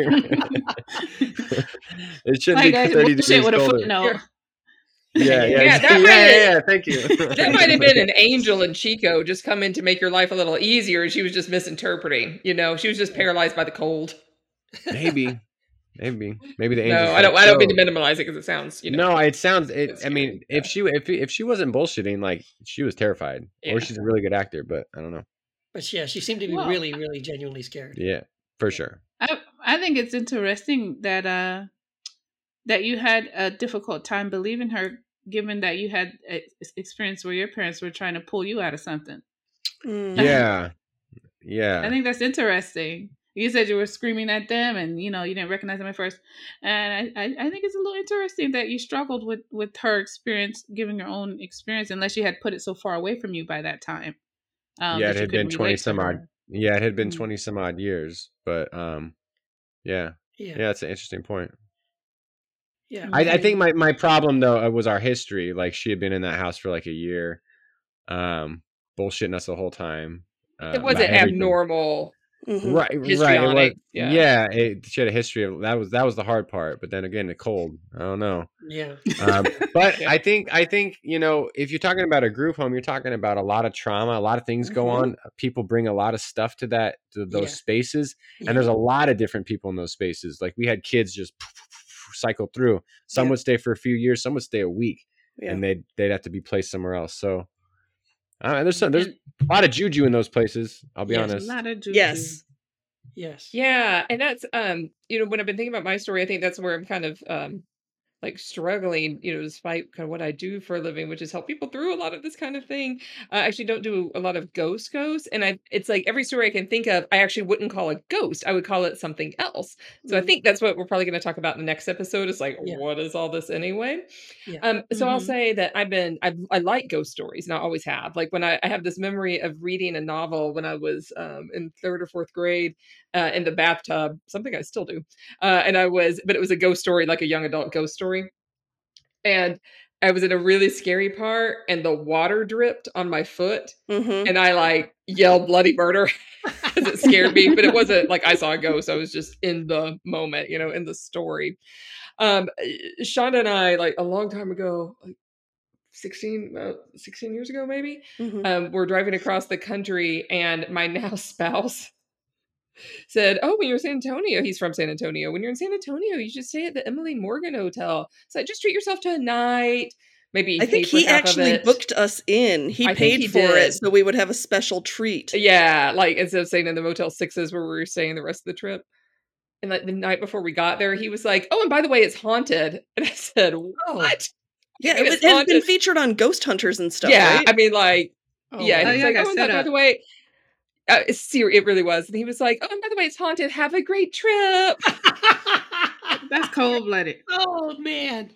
It shouldn't Like, be I thirty bullshit degrees with a colder. footnote. Yeah, yeah, Yeah, yeah, that yeah, might have- yeah, Thank you. That might have been an angel in Chico just coming to make your life a little easier, and she was just misinterpreting. You know, she was just paralyzed by the cold. Maybe, maybe, maybe the angel. No, I don't. I don't mean to minimize it because it sounds. You know, No, it sounds. It. It's I mean, scary, if she if if she wasn't bullshitting, like she was terrified, Yeah. or she's a really good actor, but I don't know. But yeah, she seemed to be Well, really, really genuinely scared. Yeah, for sure. I I think it's interesting that uh that you had a difficult time believing her, given that you had a experience where your parents were trying to pull you out of something. Mm. Yeah, yeah. I think that's interesting. You said you were screaming at them, and you know you didn't recognize them at first, and I, I, I think it's a little interesting that you struggled with with her experience, giving your own experience, unless you had put it so far away from you by that time. Um, yeah, that it you had couldn't been twenty relate to some odd. her. Yeah, it had been Mm. twenty some odd years, but um, yeah, Yeah. yeah, that's an interesting point. Yeah. I, I mean, think my, my problem though was our history. Like she had been in that house for like a year, um, bullshitting us the whole time. Uh, it about wasn't everything. abnormal. Mhm. Right, right. It Histrionic, was, yeah. yeah, it, she had a history of that was that was the hard part. But then again, the cold. I don't know. Yeah. Um, but Yeah. I think I think you know if you're talking about a group home, you're talking about a lot of trauma, a lot of things go Mhm. on. People bring a lot of stuff to that to those Yeah. spaces, Yeah. and there's a lot of different people in those spaces. Like we had kids just cycle through. Some Yeah. would stay for a few years, some would stay a week, Yeah. and they'd they'd have to be placed somewhere else. So uh, there's some, there's And- a lot of juju in those places. I'll be Yes, A honest. lot of juju. Yes. Yes. Yeah, and that's um, you know, when I've been thinking about my story, I think that's where I'm kind of um like struggling, you know, despite kind of what I do for a living, which is help people through a lot of this kind of thing. I actually don't do a lot of ghost ghosts. And I it's like every story I can think of, I actually wouldn't call a ghost. I would call it something else. So I Mm. think that's what we're probably going to talk about in the next episode is like, Yeah. what is all this anyway? Yeah. Um, so I'll Mhm. say that I've been, I, I like ghost stories and I always have. Like when I, I have this memory of reading a novel when I was um, in third or fourth grade uh, in the bathtub, something I still do. Uh, and I was, but it was a ghost story, like a young adult ghost story. And I was in a really scary part and the water dripped on my foot Mhm. and I like yelled bloody murder because it scared me, but it wasn't like I saw a ghost. I was just in the moment, you know, in the story. Um, Shonda and I, like a long time ago, like sixteen, uh, sixteen years ago, maybe, Mhm. um, we're driving across the country and my now spouse said, oh, when you're in San Antonio, he's from San Antonio. When you're in San Antonio, you should stay at the Emily Morgan Hotel. So just treat yourself to a night. Maybe I think pay for he half of actually it. booked us in. He I think paid he for it did. so we would have a special treat. Yeah, like instead of staying in the Motel Sixes where we were staying the rest of the trip. And like the night before we got there, he was like, oh, and by the way, it's haunted. And I said, what? Yeah, mean, it, it's has been haunted. featured on Ghost Hunters and stuff, yeah, right? I mean, like, Oh, yeah. wow. And he's yeah, like, I got oh, and set by up. the way, uh, it's ser- it really was. And he was like, oh, and by the way, it's haunted. Have a great trip. That's cold blooded. Oh man.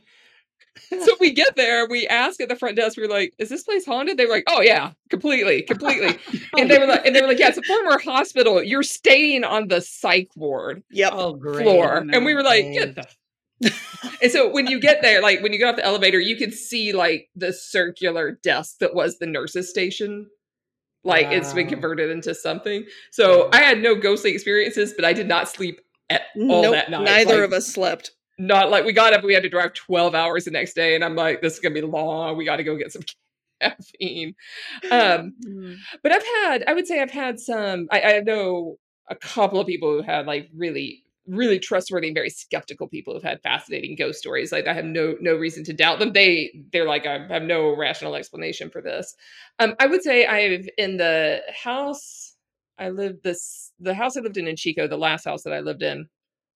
So we get there, we ask at the front desk, we were like, is this place haunted? They were like, oh yeah, completely, completely. And they were like, and they were like, yeah, it's a former hospital. You're staying on the psych ward Yep. Oh great. floor. no. And we were like, get the And so when you get there, like when you get off the elevator, you can see like the circular desk that was the nurse's station. Like wow. It's been converted into something. So I had no ghostly experiences, but I did not sleep at all nope, that night. Neither like, of us slept. Not like we got up, we had to drive twelve hours the next day. And I'm like, this is going to be long. We got to go get some caffeine. Um, but I've had, I would say I've had some, I, I know a couple of people who had like really, really trustworthy and very skeptical people who've had fascinating ghost stories. Like I have no, no reason to doubt them. They, they're like, I have no rational explanation for this. Um, I would say I've in the house, I lived this, the house I lived in in Chico, the last house that I lived in,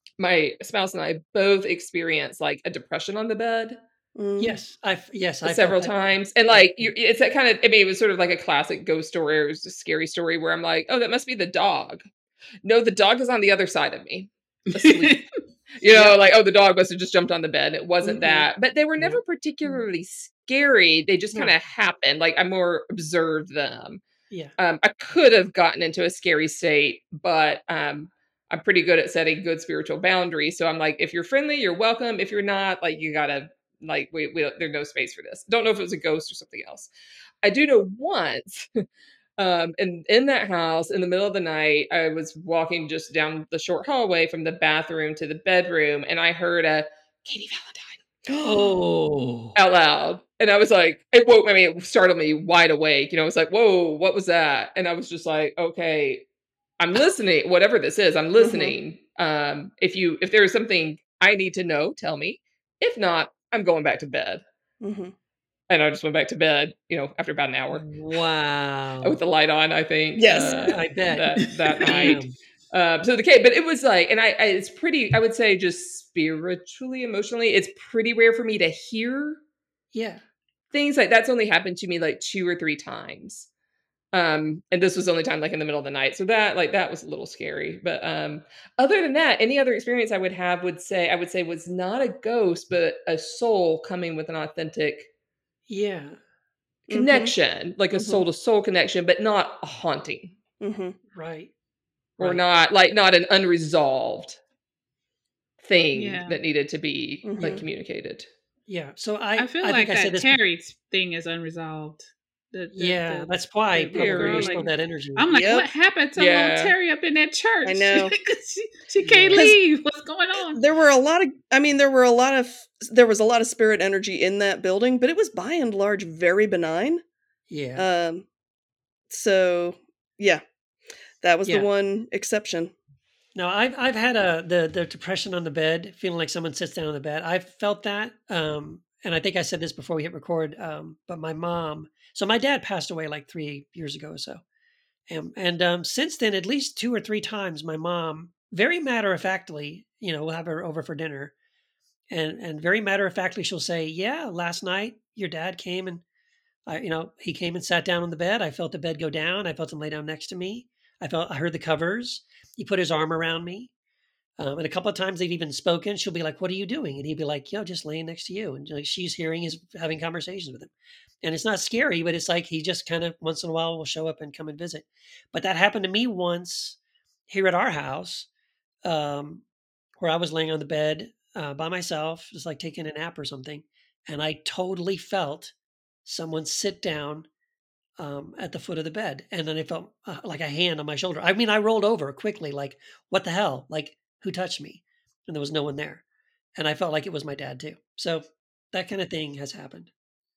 my spouse and I both experienced like a depression on the bed. Mm. Yes, I've yes, I several times, and like you, it's that kind of. I mean, it was sort of like a classic ghost story, or it was a scary story where I'm like, oh, that must be the dog. No, the dog is on the other side of me, asleep. You know, yeah. like oh, the dog must have just jumped on the bed. It wasn't mm-hmm. that, but they were never particularly scary. They just kind of yeah. happened. Like I more observed them. Yeah, um, I could have gotten into a scary state, but um. I'm pretty good at setting good spiritual boundaries. So I'm like, if you're friendly, you're welcome. If you're not, like, you gotta, like, we, we there's no space for this. Don't know if it was a ghost or something else. I do know once, um, and in that house, in the middle of the night, I was walking just down the short hallway from the bathroom to the bedroom, and I heard a Katie Valentine oh out loud. And I was like, it woke I mean, it startled me wide awake. You know, I was like, whoa, what was that? And I was just like, okay. I'm listening, whatever this is, I'm listening. Mm-hmm. Um, if you, if there is something I need to know, tell me. If not, I'm going back to bed. Mm-hmm. And I just went back to bed, you know, after about an hour. Wow. With the light on, I think. Yes. Uh, I bet. That, that night. Um, so the case, but it was like, and I, I, it's pretty, I would say just spiritually, emotionally, it's pretty rare for me to hear. Yeah. Things like that's only happened to me like two or three times. Um, and this was the only time like in the middle of the night. So that, like, that was a little scary. But, um, other than that, any other experience I would have would say, I would say was not a ghost, but a soul coming with an authentic yeah connection, mm-hmm. like a mm-hmm. soul to soul connection, but not a haunting. Mm-hmm. Right. Or right. not like, not an unresolved thing yeah. that needed to be mm-hmm. like communicated. Yeah. So I, I feel I like think I said that this Terry's thing is unresolved. The, the, yeah, the, that's why the, probably girl, still like, that energy. I'm like, Yep. what happened to Yeah. little Terry up in that church? I know. she, she can't Yeah. leave. What's going on? There were a lot of, I mean, there were a lot of, there was a lot of spirit energy in that building, but it was by and large very benign. Yeah. Um. So yeah, that was Yeah. the one exception. No, I've I've had a the the depression on the bed, feeling like someone sits down on the bed. I've felt that, um, and I think I said this before we hit record. Um, but my mom, so my dad passed away like three years ago or so, and and um, since then, at least two or three times, my mom, very matter of factly, you know, we'll have her over for dinner, and and very matter of factly, she'll say, "Yeah, last night your dad came and, I, you know, he came and sat down on the bed. I felt the bed go down. I felt him lay down next to me. I felt I heard the covers. He put his arm around me." Um, and a couple of times they've even spoken. She'll be like, "What are you doing?" And he'd be like, "Yo, just laying next to you." And like she's hearing his having conversations with him. And it's not scary, but it's like he just kind of once in a while will show up and come and visit. But that happened to me once here at our house, um, where I was laying on the bed uh, by myself, just like taking a nap or something. And I totally felt someone sit down um, at the foot of the bed. And then I felt uh, like a hand on my shoulder. I mean, I rolled over quickly, like, what the hell? Like, who touched me? And there was no one there. And I felt like it was my dad too. So that kind of thing has happened.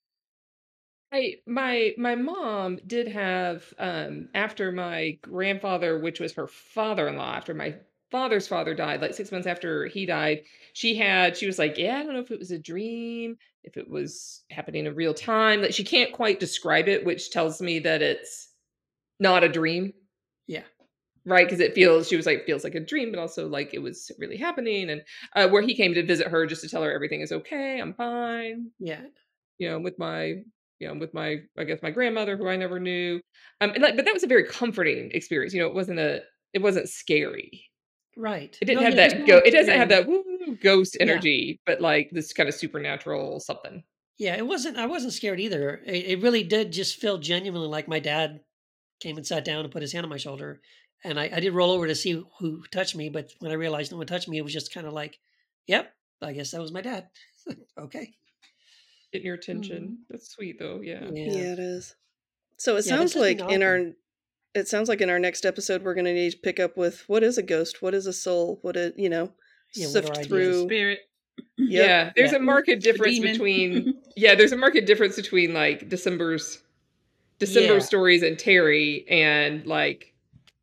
I my my mom did have um after my grandfather, which was her father-in-law, after my father's father died, like six months after he died, she had she was like, yeah, I don't know if it was a dream, if it was happening in real time. Like she can't quite describe it, which tells me that it's not a dream. Yeah. Right, because it feels, she was like, feels like a dream, but also like it was really happening. And uh, where he came to visit her just to tell her everything is okay, I'm fine. Yeah. You know, with my, you know, with my, I guess my grandmother, who I never knew. Um, and like, but that was a very comforting experience. You know, it wasn't a, it wasn't scary. Right. It didn't No, have yeah, that there's go. no It doesn't fear. have that woo ghost Yeah. energy, but like this kind of supernatural something. Yeah, it wasn't, I wasn't scared either. It, it really did just feel genuinely like my dad came and sat down and put his hand on my shoulder. And I, I did roll over to see who touched me, but when I realized no one touched me, it was just kind of like, yep, I guess that was my dad. Okay. Getting your attention. That's sweet though. Yeah. Yeah. Yeah, it is. So it Yeah, sounds that's just like in our awesome. it sounds like in our next episode we're going to need to pick up with what is a ghost, what is a soul, what it you know Yeah, what sift are ideas? through. Spirit. Yep. Yeah. There's Yeah. a marked difference demon. between yeah, there's a marked difference between like December's December Yeah. stories and Terry and like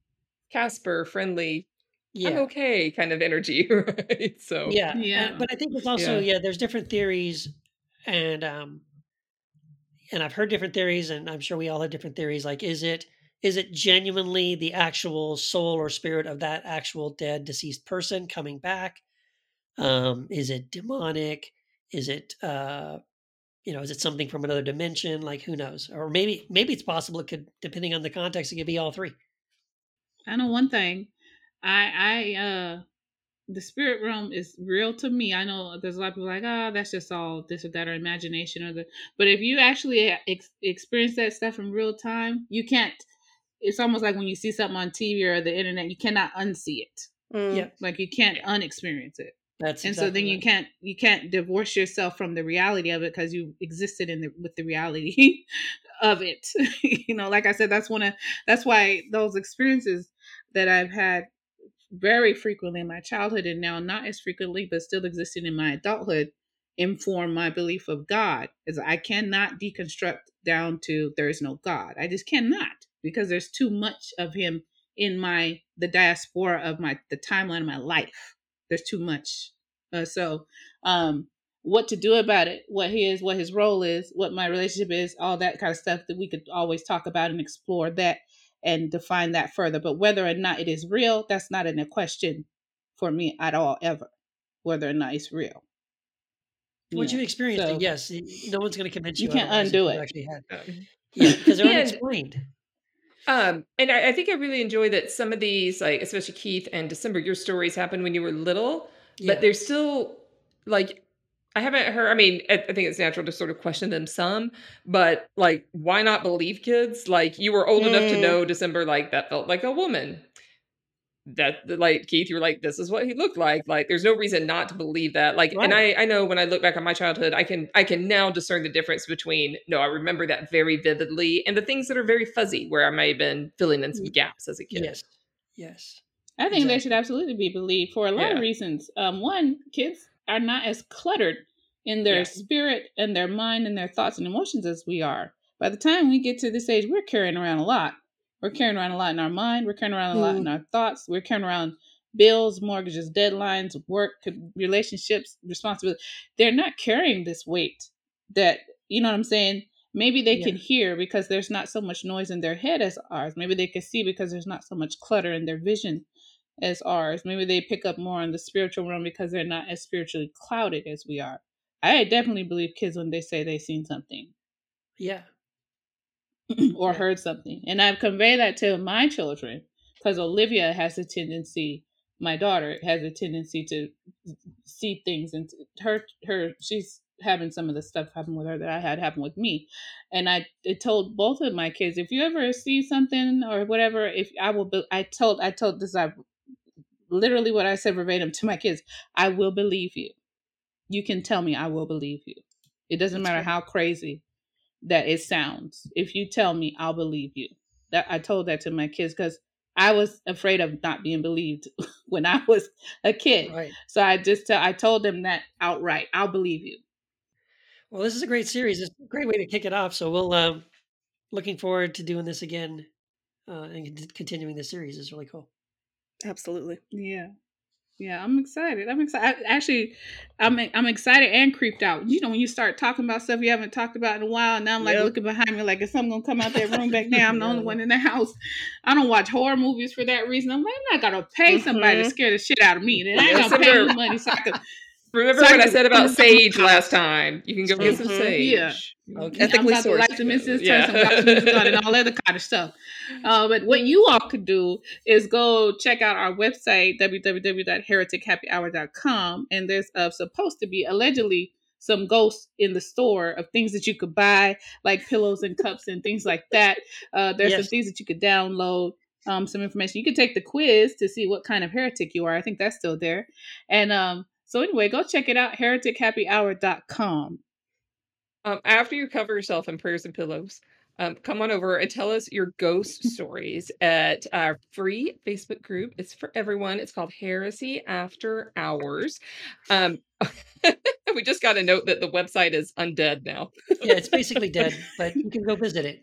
Casper friendly, I'm Yeah. okay kind of energy, right? So Yeah. Yeah. And, but I think it's also, Yeah. yeah, there's different theories and, um, and I've heard different theories and I'm sure we all have different theories. Like, is it, is it genuinely the actual soul or spirit of that actual dead deceased person coming back? Um, is it demonic? Is it, uh, you know, is it something from another dimension? Like, who knows? Or maybe, maybe it's possible it could, depending on the context, it could be all three. I know one thing. I I uh the spirit realm is real to me. I know there's a lot of people like, oh, that's just all this or that or imagination or the. But if you actually ex- experience that stuff in real time, you can't. It's almost like when you see something on T V or the internet, you cannot unsee it. Mm. Yeah. Like you can't unexperience it. That's And so then exactly you right. can't you can't divorce yourself from the reality of it because you existed in the with the reality of it. You know, like I said, that's one of that's why those experiences that I've had very frequently in my childhood and now not as frequently but still existing in my adulthood inform my belief of God. Is I cannot deconstruct down to there is no God. I just cannot because there's too much of him in my the diaspora of my the timeline of my life. There's too much. Uh, so um what to do about it, what he is, what his role is, what my relationship is, all that kind of stuff that we could always talk about and explore that and define that further. But whether or not it is real, that's not in a question for me at all, ever, whether or not it's real. Once Yeah. you've experienced So it, yes, y- no one's going to convince you. you can't otherwise if undo you've it. Actually had, Um, yeah, because they're and unexplained. um and I, I think I really enjoy that some of these, like especially Keith and December, your stories happened when you were little, Yeah. but they're still like I haven't heard. I mean, I, I think it's natural to sort of question them some, but like, why not believe kids? Like, you were old enough to Mm. know December, like that felt like a woman. That like Keith, you were like, this is what he looked like. Like, there's no reason not to believe that. Like, and Right. I, I know when I look back on my childhood, I can, I can now discern the difference between no, I remember that very vividly, and the things that are very fuzzy, where I may have been filling in some Y- gaps as a kid. Yes. Yes. I think they Exactly. should absolutely be believed for a lot of Yeah. reasons. Um, one, kids are not as cluttered in their Yeah. spirit and their mind and their thoughts and emotions as we are. By the time we get to this age, we're carrying around a lot. We're carrying around a lot in our mind. We're carrying around a lot in our thoughts. We're carrying around bills, mortgages, deadlines, work, co- relationships, responsibility. They're not carrying this weight that, you know what I'm saying? Maybe they Yeah. can hear because there's not so much noise in their head as ours. Maybe they can see because there's not so much clutter in their vision as ours. Maybe they pick up more in the spiritual realm because they're not as spiritually clouded as we are. I definitely believe kids when they say they've seen something Yeah. or Yeah. heard something. And I've conveyed that to my children because Olivia has a tendency, my daughter has a tendency to see things, and her, her, she's having some of the stuff happen with her that I had happen with me. And I, I told both of my kids, if you ever see something or whatever, if I will, be, I told, I told this, I literally what I said verbatim to my kids, I will believe you. You can tell me, I will believe you. It doesn't That's matter right. how crazy that it sounds. If you tell me, I'll believe you. That I told that to my kids because I was afraid of not being believed when I was a kid. Right. So I just tell, I told them that outright. I'll believe you. Well, this is a great series. It's a great way to kick it off. So we'll um, looking forward to doing this again uh, and con- continuing this series. Is really cool. Absolutely. Yeah. Yeah, I'm excited. I'm excited. Actually, I'm I'm excited and creeped out. You know, when you start talking about stuff you haven't talked about in a while, and now I'm like Yep. looking behind me, like, is something gonna come out that room back there? I'm the only Yeah. one in the house. I don't watch horror movies for that reason. I'm like, I'm not gonna pay somebody to Mhm. scare the shit out of me. Then I ain't Yeah, gonna pay December- you money so I could. Remember So I what I can- said about sage last time? You can go get some Mhm. sage. Yeah. Okay. Ethically I'm about to sourced. light some incense, Yeah. turn some gospel music on, and all other kind of stuff. Uh, but what you all could do is go check out our website, w w w dot heretic happy hour dot com, and there's uh, supposed to be allegedly some ghosts in the store of things that you could buy, like pillows and cups and things like that. Uh, there's some Yes. things that you could download. Um, some information. You can take the quiz to see what kind of heretic you are. I think that's still there. And um, So anyway, go check it out, heretic happy hour dot com. Um, after you cover yourself in prayers and pillows, um, come on over and tell us your ghost stories at our free Facebook group. It's for everyone. It's called Heresy After Hours. Um, we just got a note that the website is undead now. Yeah, it's basically dead, but you can go visit it.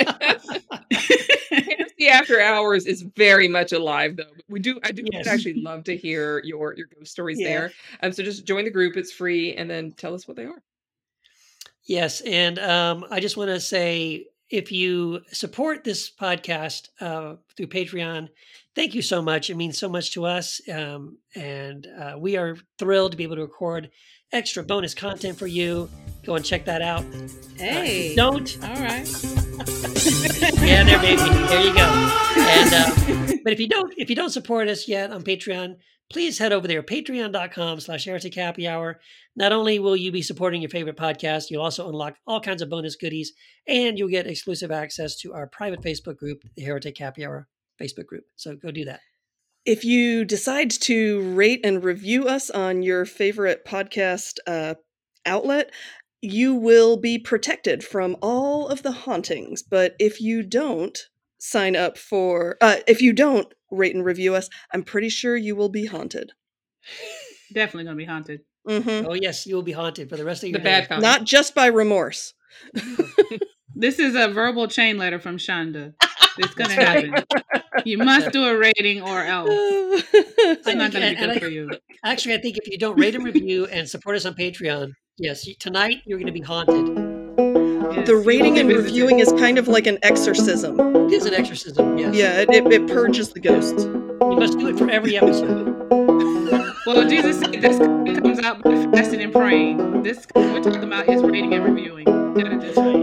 Heresy After Hours is very much alive, though. We do, I do Yes. actually love to hear your your ghost stories Yeah. there. Um, so just join the group. It's free, and then tell us what they are. Yes, and um, I just want to say, if you support this podcast uh, through Patreon, thank you so much. It means so much to us, um, and uh, we are thrilled to be able to record extra bonus content for you. Go and check that out. Hey. Uh, don't. All right. Yeah, there, baby. There you go. And uh, but if you don't, if you don't support us yet on Patreon, please head over there, patreon.com slash heretic happy hour. Not only will you be supporting your favorite podcast, you'll also unlock all kinds of bonus goodies, and you'll get exclusive access to our private Facebook group, the Heretic Happy Hour Facebook group. So go do that. If you decide to rate and review us on your favorite podcast uh, outlet, you will be protected from all of the hauntings. But if you don't sign up for, uh, if you don't rate and review us, I'm pretty sure you will be haunted. Definitely gonna be haunted. Mm-hmm. Oh, yes, you will be haunted for the rest of your The day. bad kind. Not just by remorse. This is a verbal chain letter from Shonda. It's gonna happen. You must do a rating or else. It's I not think- gonna be and- good and for I- you. Actually, I think if you don't rate and review and support us on Patreon, yes, you- tonight you're going to be haunted. Yes, The you rating will and be visited. reviewing is kind of like an exorcism. It is an exorcism, yes. Yeah, it, it, it purges the ghosts. You must do it for every episode. Well, Jesus said this comes out by fasting and praying. This we're talking about is rating and reviewing. You gotta do this right.